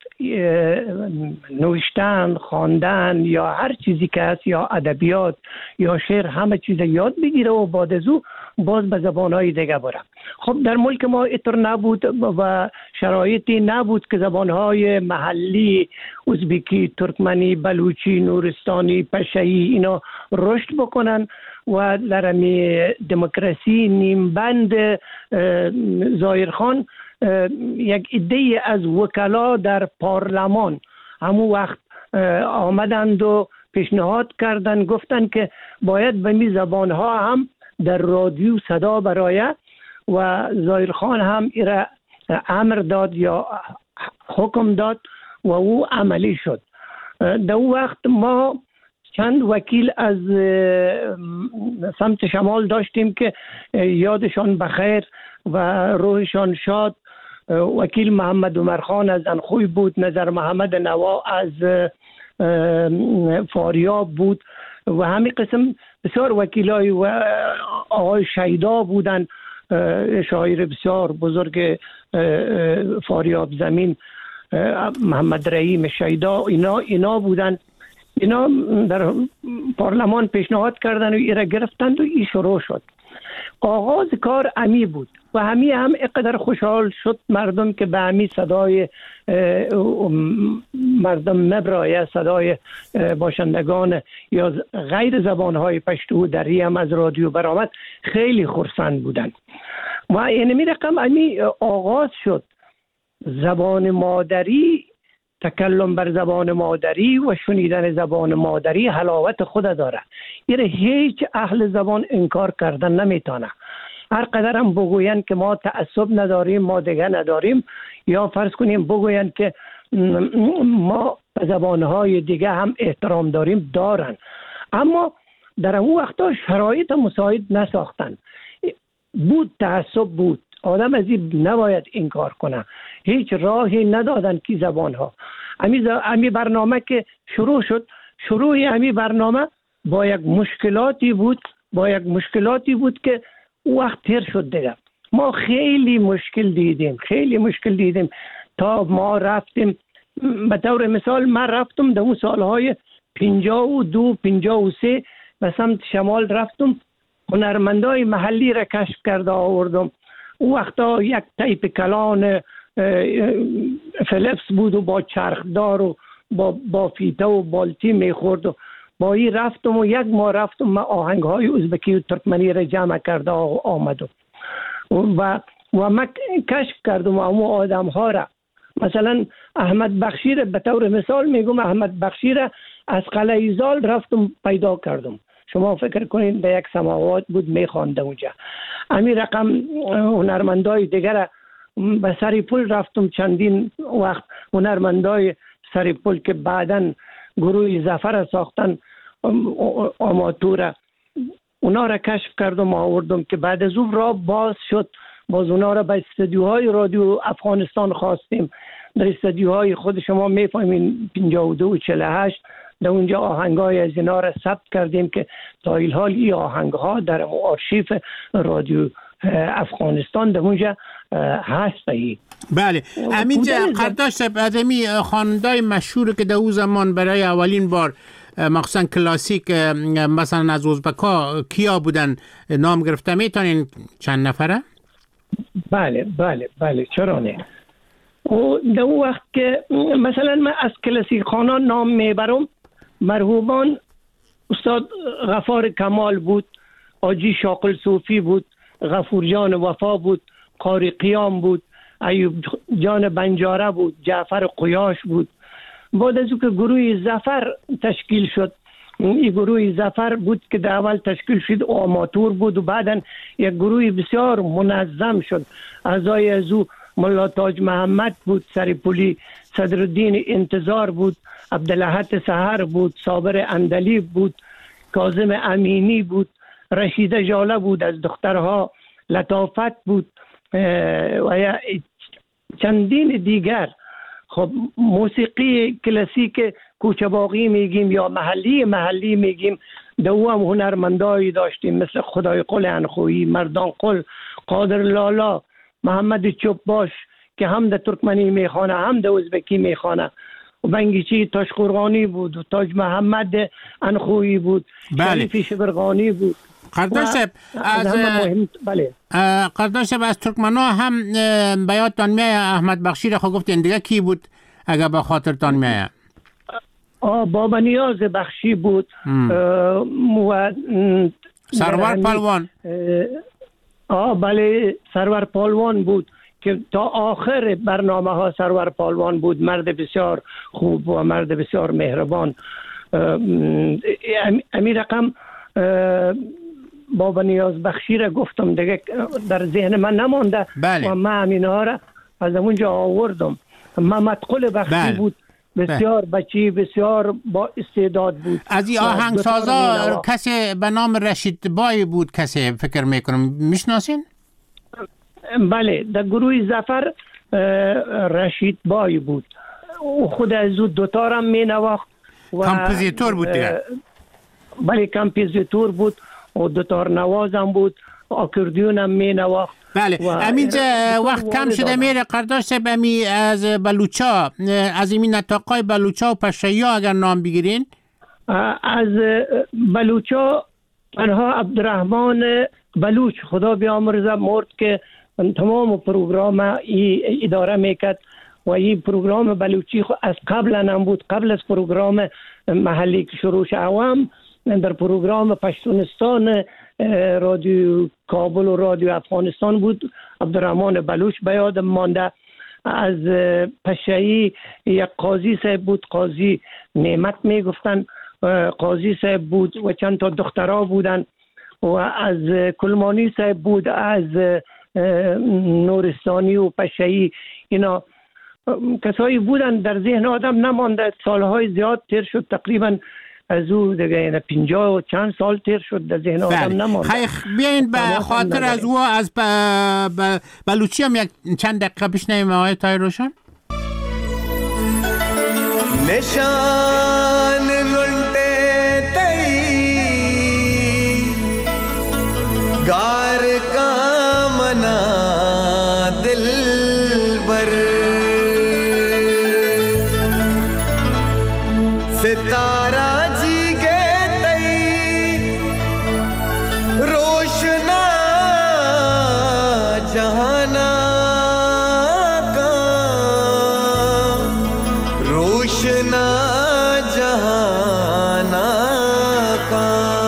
نوشتن، خواندن یا هر چیزی که هست یا ادبیات یا شعر همه چیز یاد بگیره و بعد از او باز به زبانهای دیگه بره. خب در ملک ما اینطور نبود و شرایطی نبود که زبانهای محلی ازبکی، ترکمنی، بلوچی، نورستانی، پشه‌ای اینا رشد بکنن و در امی دموکراسی نیمبند ظاهرخان یک عده از وکلا در پارلمان همون وقت آمدند و پیشنهاد کردند، گفتند که باید به می زبانها هم در رادیو صدا برآید و ظاهرخان هم ایره امر داد یا حکم داد و او عملی شد. در اون وقت ما چند وکیل از سمت شمال داشتیم که یادشان بخیر و روحشان شاد. وکیل محمد عمرخان از انخوی بود، نظر محمد نوا از فاریاب بود و همین قسم بسیار وکیلای و آقای شیدا بودن، شاعر بسیار بزرگ فاریاب زمین، محمد رحیم شیدا، اینا اینا بودن. اینا در پارلمان پیشنهاد کردن و ایره گرفتند و ای شروع شد. آغاز کار امی بود. و همی هم اینقدر خوشحال شد مردم که به همی صدای مردم مبرایه، صدای باشندگان یا غیر زبانهای پشتو دری هم از رادیو برآمد، خیلی خرسند بودن. و اینمی رقم همی آغاز شد زبان مادری، تکلم بر زبان مادری و شنیدن زبان مادری حلاوت خود داره. این هیچ اهل زبان انکار کردن نمیتونه. هر قدر هم بگوین که ما تعصب نداریم، ما دیگه نداریم، یا فرض کنیم بگوین که ما به زبانهای دیگه هم احترام داریم، دارن، اما در اون وقتا شرایط مساعد نساختن. بود تعصب بود، آدم از این نباید انکار کنه. هیچ راهی ندادن که زبانها. امی, امی برنامه که شروع شد، شروع امی برنامه با یک مشکلاتی بود، با یک مشکلاتی بود که وقت تیر شد دیگه. ما خیلی مشکل دیدیم، خیلی مشکل دیدیم تا ما رفتیم. به طور مثال من رفتم در اون سالهای پنجاه و دو پنجاه و سه به سمت شمال رفتم، هنرمندای محلی را کشف کرده آوردم. او وقتا یک تیپ کلان فلیپس بود و با چرخدار و با, با فیته و بالتی میخورد و با این رفتم و یک ماه رفتم من آهنگ های ازبکی و ترکمنی را جمع کرده آمدم و و من کشف کردم اون آدم ها را. مثلا احمد بخشی را به طور مثال میگم، احمد بخشی را از قلعه ایزال رفتم پیدا کردم. شما فکر کنید به یک سماوات بود میخوانده اونجا. همین رقم هنرمندای دیگر به سری پل رفتم چندین وقت، هنرمندای سری پل که بعداً گروه ظفر ساختن آماتور، اونا را کشف کردم آوردم که بعد از اون را باز شد. باز اونا را به استودیوهای رادیو افغانستان خواستیم. در استودیوهای خود شما میفهمین پنجاه و دو و چهل و هشت در اونجا آهنگای از اینا را ثبت کردیم که تا این حال این آهنگها در آرشیف رادیو افغانستان در اونجا هست. بله امین قرداش صاحب، از امی خواندای مشهور که در اون زمان برای اولین بار مخصوصا کلاسیک مثلا از ازبکا کیا بودن نام گرفته، میتونین چند نفره؟ بله بله بله چرا نه. و در اون وقت که مثلا من از کلاسیک خوانان نام میبرم، مرحومان استاد غفار کمال بود، آجی شاقل صوفی بود، غفور جان وفا بود، قاری قیام بود، ایوب جان بنجاره بود، جعفر قیاش بود. بعد از که گروه ظفر تشکیل شد، این گروه ظفر بود که در اول تشکیل شد آماتور بود و بعدا یک گروه بسیار منظم شد. اعضای از او ملا تاج محمد بود، سریپولی صدرالدین انتظار بود، عبدالحد سحر بود، صابر اندلی بود، کاظم امینی بود، رشیده جاله بود از دخترها، لطافت بود و چندین دیگر. خب موسیقی کلاسیک کوچه باغی میگیم یا محلی محلی میگیم، دو هم هنرمندایی داشتیم مثل خدای قل انخویی، مردان قل، قادر لالا، محمد چوباش که هم در ترکمنی میخوانه هم در ازبکی میخوانه، و بنگیچی تاشقرغانی بود و تاج محمد انخویی بود، شریفی شبرغانی بود. قرداش صاحب از بله قرداش صاحب از ترکمنا هم به یادتان میایه احمد بخشی را خود گفتین، دیگه کی بود اگر به خاطرتان میایه؟ بابا نیاز بخشی بود و سرور پالوان. آه بله سرور پالوان بود که تا آخر برنامه ها سرور پالوان بود، مرد بسیار خوب و مرد بسیار مهربان. امی رقم بابا نیاز بخشی را گفتم دیگه در ذهن من نمانده. بله. و من امینا را از اونجا آوردم. محمد قل بخشی بله. بود، بسیار بله. بچی بسیار با استعداد بود. از این آهنگسازا کسی به نام رشید بای بود، کسی فکر میکنم میشناسین؟ بله در گروه ظفر رشید بای بود، خود از او دوتارم می نواخت و کمپوزیتور بود دیگه. بله کمپوزیتور بود و دوتار نوازم بود، آکوردیونم می نواخت. بله امینجا وقت کم شده میره قرداش صاحب، امی از بلوچا، از این نطاقای بلوچا و پشتیا اگر نام بگیرین. از بلوچا تنها عبدالرحمن بلوچ خدا بیامرزه مرد که تمام پروگرام ای اداره میکرد و این پروگرام بلوچی از قبل هم بود. قبل از پروگرام محلی که شروع عوام در پروگرام پشتونستان رادیو کابل و رادیو افغانستان بود. عبدالرحمن بلوچ به یاد مانده. از پشایی یک قاضی صاحب بود، قاضی نعمت میگفتن، قاضی صاحب بود و چند تا دخترها بودن و از کلمانی صاحب بود، از نورستانی و پشایی. اینا کسایی بودن در ذهن آدم نمانده. سالهای زیاد تیر شد، تقریبا از او دیگه یعنی پنجاه و چند سال تیر شد در ذهن آدم نمانده. خیلی بیاین به خاطر از او از بلوچی هم یک چند دقیقه بشنویم آقای طاهر روشن. نشان لنٹے تئی گار کا منا دل بر ستارہ جی گے تئی روشنا جہانا کا روشنا جہانا کا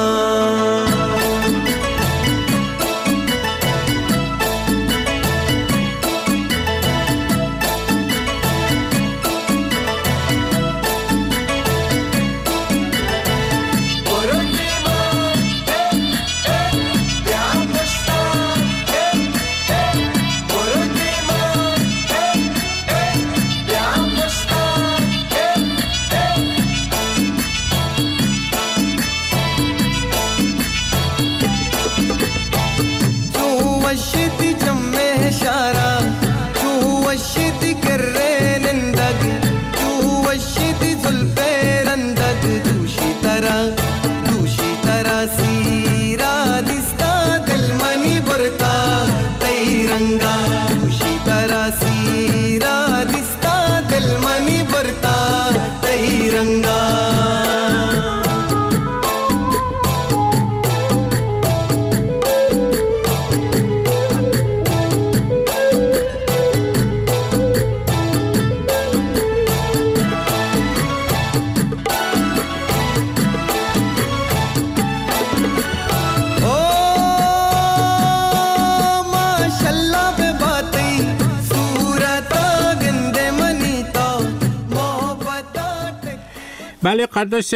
بله قداس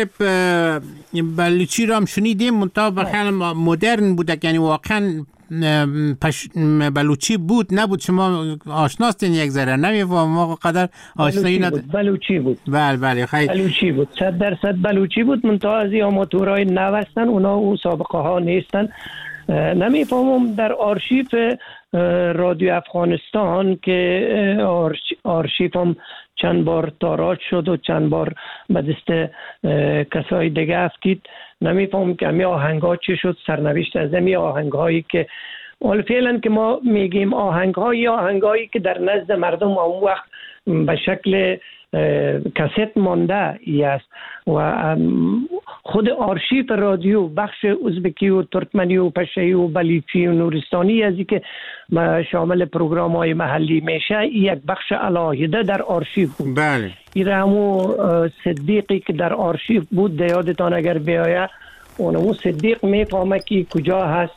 بلوچی را هم شنیدیم، منطقه برخیال مدرن بود، یعنی واقعا پش... بلوچی بود نبود. شما آشناستین یک ذره؟ نمیفهم ما قدر آشنایی نداریم. بلوچی بود. بله بله خیلی بلوچی بود، صد درصد بلوچی بود. منطقه از این آماتورهای نو هستن، اونا او سابقه ها نیستن. نمیفهمم در آرشیف رادیو افغانستان که آرشیف هم چند بار تاراج شد و چند بار به دست کسای دیگه افتید، نمیفهمم که همی آهنگ ها چی شد، سرنوشت از همی آهنگ هایی که حال فعلا که ما میگیم آهنگ هایی آهنگ هایی که در نزد مردم اون وقت به شکل کست مانده ای است و خود آرشیف رادیو بخش ازبکی و ترکمنی و پشایی و بلوچی و نورستانی از که شامل پروگرام های محلی میشه، یک بخش علاهده در آرشیف بود. بله این همو صدیقی که در آرشیف بود یادتان اگر بیایه، اونمو صدیق میفهمه که کجا هست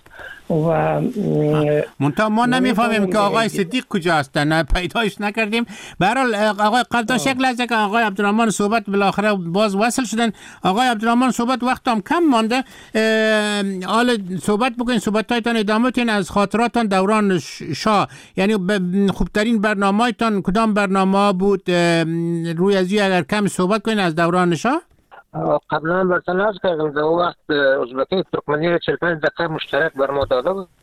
و منتها ما نمیفهمیم که آقای صدیق کجا هستن، پیدایش نکردیم. به هر حال آقای قداس یک لحظه که آقای عبدالرحمن صحبت بالاخره باز وصل شدن. آقای عبدالرحمن صحبت وقت هم کم مانده، حال صحبت بکنین، صحبتایتان ادامه بدین از خاطراتان دوران شاه، یعنی خوبترین برنامه‌تان کدام برنامه بود؟ روی از اگر کم صحبت کنین از دوران شاه. قبلا برتن عرض کردم در اون وقت ازبکی ترکمنی چهل و پنج دقیقه مشترک بر ما داده بود.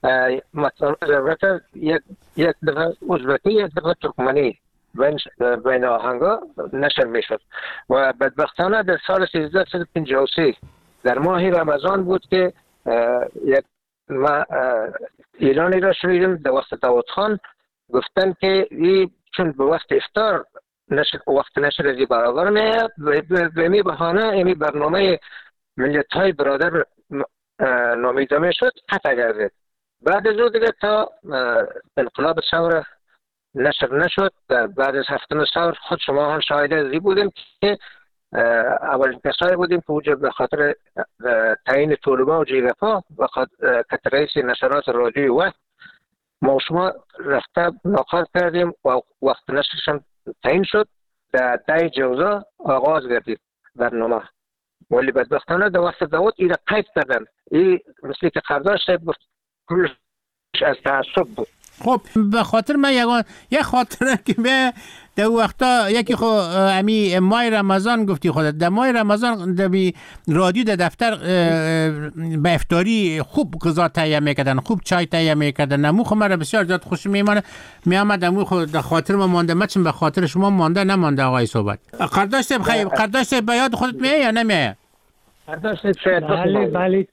مثلا البته یک یک دفعه ازبکی یک دفعه ترکمنی بین بین آهنگا نشر میشد و بدبختانه در سال سیزده صد و پنجاه و سه در ماه رمضان بود که یک ما اعلانی را شنیدم در وقت داود خان گفتن که این چون به وقت افطار نشر وقت نشر از برابر میاد به می بهانه امی برنامه ملت های برادر نامیده میشد قطع گردید بعد از اون دیگه تا انقلاب ثوره نشر نشد. بعد از هفتم ثور خود شما هم شاهد ازی بودیم که اولین کسایی بودیم که اونجا به خاطر تعیین طلبه و جیگفا و خاطر رئیس نشرات رادیوی وقت ما شما رفته ملاقات کردیم و وقت نشرش هم تعیین شد. در ده جوزا آغاز گردید برنامه، ولی بدبختانه در وقت داود این قید کردن. این مثل که قرداش صاحب گفت کلش از تعصب بود. خب به خاطر من یگان یک خاطره که به در وقتا یکی خو امی ماه رمضان گفتی خودت در ماه رمضان در رادیو در دفتر به افطاری خوب غذا تهیه میکردن، خوب چای تهیه میکردن. نمو خو مرا بسیار زیاد خوش میمانه. میامد نمو خو در خاطر ما مانده، من چون به خاطر شما مانده نمانده. آقای صحبت قرداش صاحب خیلی قرداش صاحب به یاد خودت میاد یا نمیاد؟ قرداش صاحب بله بله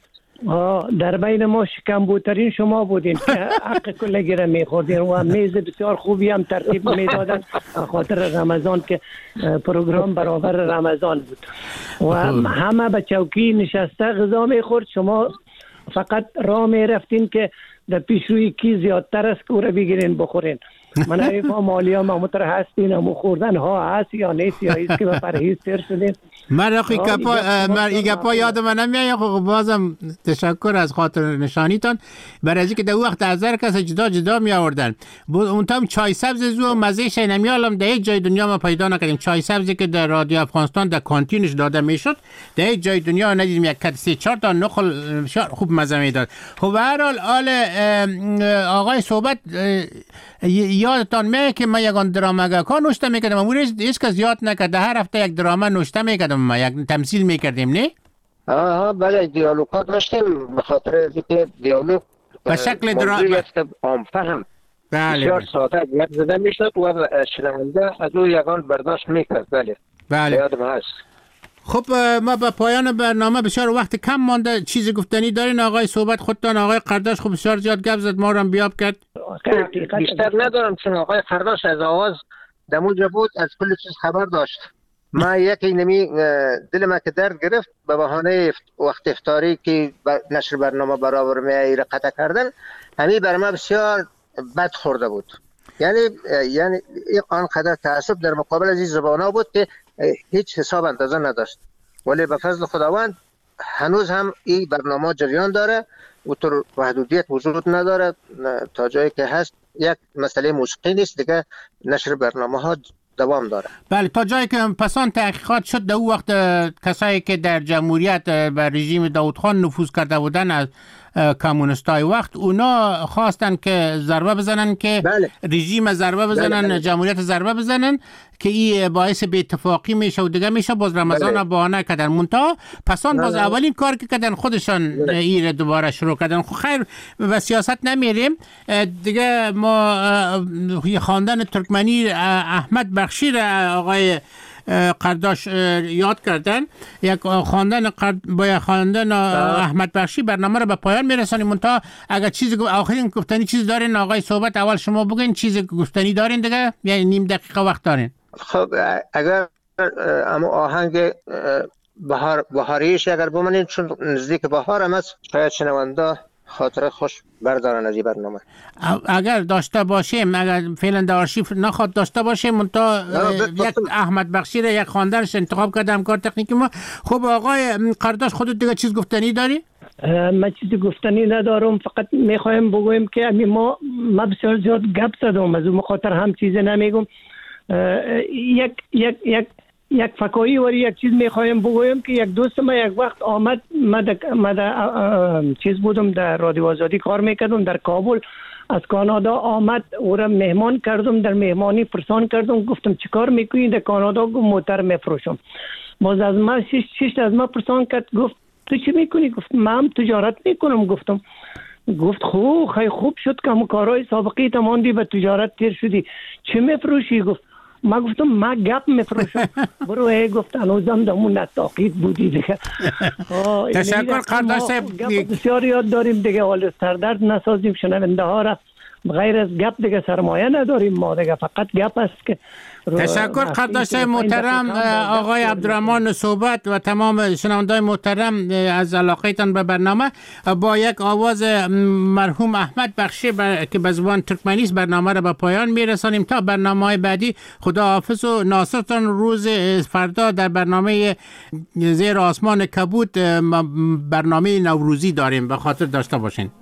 در بین ما شکمبوترین شما بودین که حق کلگی را میخوردین و میز بسیار خوبی هم ترتیب میدادن به خاطر رمضان که پروگرام برابر رمضان بود و همه به چوکی نشسته غذا میخورد. شما فقط راه میرفتین که در پیش روی کی زیادتر است که او را بگیرین بخورین. من ایفا مالی ها مامتر هستین همو خوردن ها هست یا نیست یا ایست که به پرهیز تر شدین. من رقی گپا من این گپا یاد من نمیاد. خب بازم تشکر از خاطر نشانیتان. برای اینکه در وقت هزار کس جدا جدا می آوردن. اون تام چای سبز زو مزه شی نمیالم در یک جای دنیا ما پیدا نکردیم. چای سبزی که در رادیو افغانستان در کانتینش داده میشد در یک جای دنیا ندیدیم. یک کت سه چهار تا نخل خوب مزه میداد. خب به هر حال آل آقای صحبت یادتان میاد که من یگان درامه کا نوشته میکردم. امروز هیچ کس یاد نکرد. هر هفته یک درامه نوشته میکردم، ما یک تمثیل میکردیم. نه آها بله دیالوگات داشتیم به خاطر اینکه دیالوگ به شکل درامه عام فهم بله بسیار ساده یک زده میشد و شنونده از او یگان برداشت میکرد. بله بله یادم هست. خب ما به پایان برنامه بسیار وقت کم مانده. چیزی گفتنی دارین آقای صحبت خودتان؟ آقای قرداش خب بسیار زیاد گپ زد، ما رو هم بیاب کرد. بیشتر ندارم چون آقای قرداش از آواز دمونجا بود، از کل چیز خبر داشت. ما یکی نمی دل ما که درد گرفت به بهانه وقت افطاری که نشر برنامه برابر می قطع کردن، همین بر ما بسیار بد خورده بود. یعنی یعنی آنقدر تعصب در مقابل از این زبانه بود که هیچ حساب اندازه نداشت. ولی به فضل خداوند هنوز هم این برنامه جریان داره و طور محدودیت وجود نداره. تا جایی که هست یک مسئله موسیقی نیست دیگه، نشر برنامه ها دوام داره. بله تا جایی که پسان تحقیقات شد در وقت کسایی که در جمهوریت بر رژیم داود خان نفوذ کرده بودن از کمونستای وقت، اونا خواستن که ضربه بزنن که بله. رژیم ضربه بزنن، بله بله. جمهوریت ضربه بزنن که این باعث به اتفاقی میشه و دیگه میشه. باز رمضان بله. بهانه کردن. منتها پسان باز بله. اولین کار که کردن خودشان بله. این دوباره شروع کردن. خب خیر به سیاست نمیریم دیگه. ما خواندن ترکمنی احمد بخشی را آقای قرداش یاد کردن. یک خواندن قرد... با خواندن احمد بخشی برنامه رو به پایان میرسانیم. منتها اگر چیزی آخرین گفتنی چیز دارین آقای صحبت اول شما بگین. چیزی گفتنی دارین دیگه؟ یعنی نیم دقیقه وقت دارین. خب اگر اما آهنگ بهار بهاریش اگر بمانید چون نزدیک بهار هم است، شاید شنونده خاطره خوش بردارن از این برنامه. اگر داشته باشیم، اگر فعلا در آرشیف نخواد داشته باشیم، منتها یک احمد بخشی را یک خواندنش انتخاب کردم کار تکنیکی ما. خب آقای قرداش خودت دیگه چیز گفتنی داری؟ من چیزی گفتنی ندارم، فقط میخوایم بگویم که ما ما بسیار زیاد گپ زدم، از اون خاطر هم چیزی نمیگم. یک یک یک یک فکایی و یک چیز میخوایم بگویم که یک دوست ما یک وقت آمد، ما در چیز بودم در رادیو آزادی کار میکردم در کابل، از کانادا آمد او را مهمان کردم، در مهمانی پرسان کردم، گفتم چیکار میکنی در کانادا؟ گفت موتر میفروشم. باز از ما شش شش از ما پرسان کرد، گفت تو چی میکنی؟ گفت من تجارت میکنم. گفتم گفت خوب خیلی خوب شد که همون کارهای سابقی تماندی به تجارت تیر شدی، چی میفروشی؟ گفت ما گفتم ما گپ میفروشم. برو ای گفت هنوزم دمون نتاقید بودی دیگه. تشکر قرداش صاحب. بسیار یاد داریم دیگه، حالا سردرد نسازیم شنونده ها را غیر از گپ دیگه سرمایه نداریم ما دیگه، فقط گپ است که تشکر قداسه محترم آقای عبدالرحمن صحبت و تمام شنوندای محترم از علاقهتان به برنامه. با یک آواز مرحوم احمد بخشی که به زبان ترکمنی است برنامه را به پایان میرسانیم. تا برنامه‌های بعدی خداحافظ و ناصرتان. روز فردا در برنامه زیر آسمان کبود برنامه نوروزی داریم، به خاطر داشته باشین.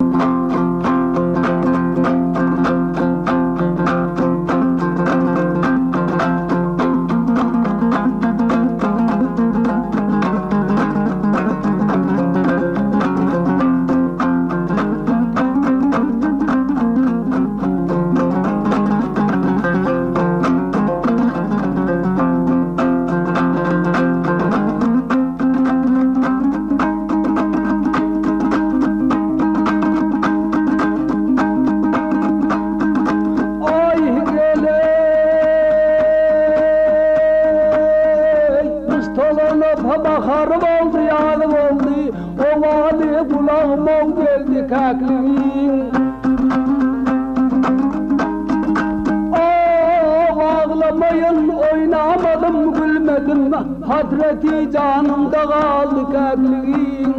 Hasreti canımda kaldı kalbim.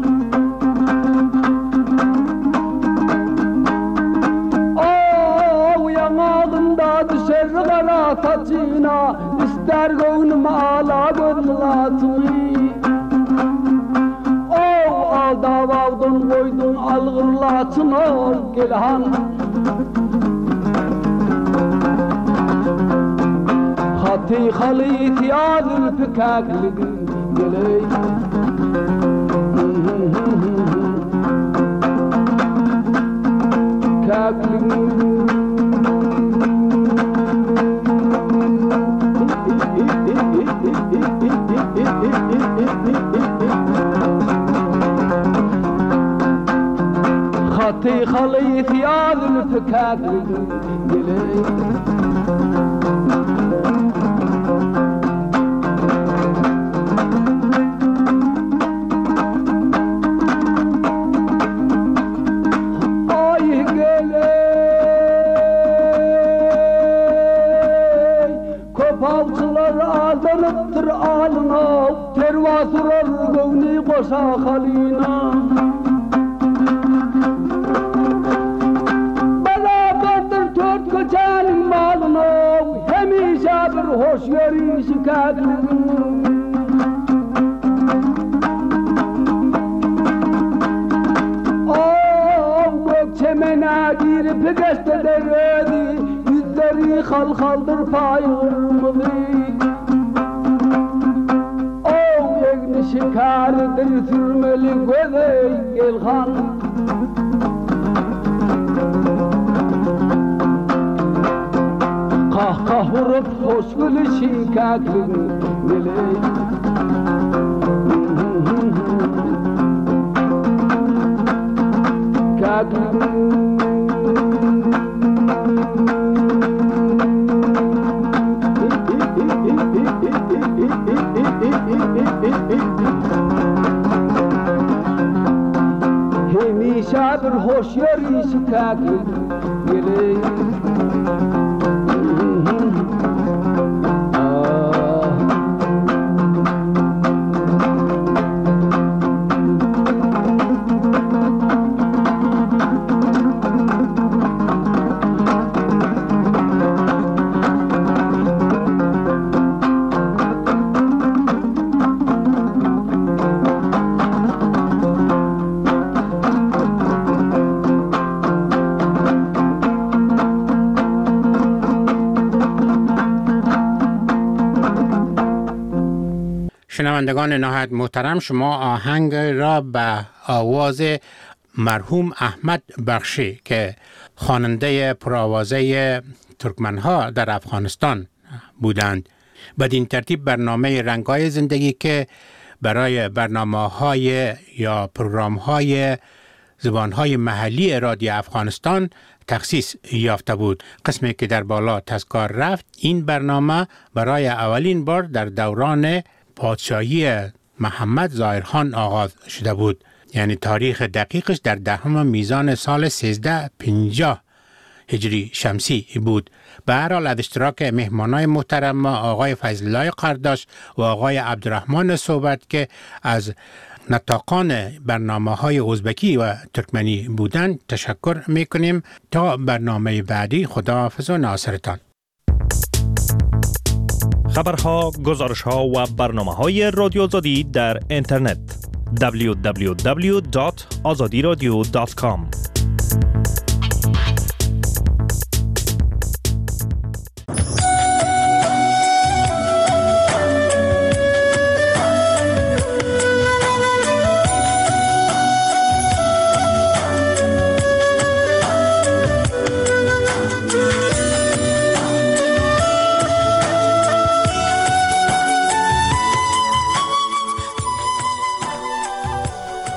Oh yanağında düşer kara saçına, ister gönlüm ağla gönlatını. Oh alda valdın koydun algırlatını gelhan. خطي خليت يا ذلفكاك لقلي كاك خطي خليت يا ذلفكاك لقلي aldanıptır alına, tervasırar gövni koşa halina. Beraberdir dört köçenin malına, hemişe bir hoş görüşü kadın. Oh, gökçemene girip gösterdi, yüzleri halkaldır payırmıdı. Şikardır sürmeli gözey gelhan. Kah kah vurup hoş gülüşü kaklın geley. Kaklın hemişe bir hoş yarışı kaklın geley. شنوندگان نهایت محترم، شما آهنگ را به آواز مرحوم احمد بخشی که خواننده پرآوازه ترکمنها در افغانستان بودند. بدین ترتیب برنامه رنگ‌های زندگی که برای برنامه‌های یا پروگرام‌های زبان‌های محلی رادیو افغانستان تخصیص یافته بود. قسمی که در بالا تذکار رفت، این برنامه برای اولین بار در دوران پادشاهی محمد ظاهرخان آغاز شده بود، یعنی تاریخ دقیقش در دهم میزان سال سیزده پنجاه، هجری شمسی بود. به هر حال از اشتراک مهمانای محترم ما آقای فضلالله قرداش و آقای عبدالرحمن صحبت که از نطاقان برنامه های ازبکی و ترکمنی بودن تشکر میکنیم. تا برنامه بعدی، خداحافظ و ناصرتان. خبرها، گزارشها و برنامه‌های رادیو آزادی در اینترنت دبلیو دبلیو دبلیو دات آزادی رادیو دات کام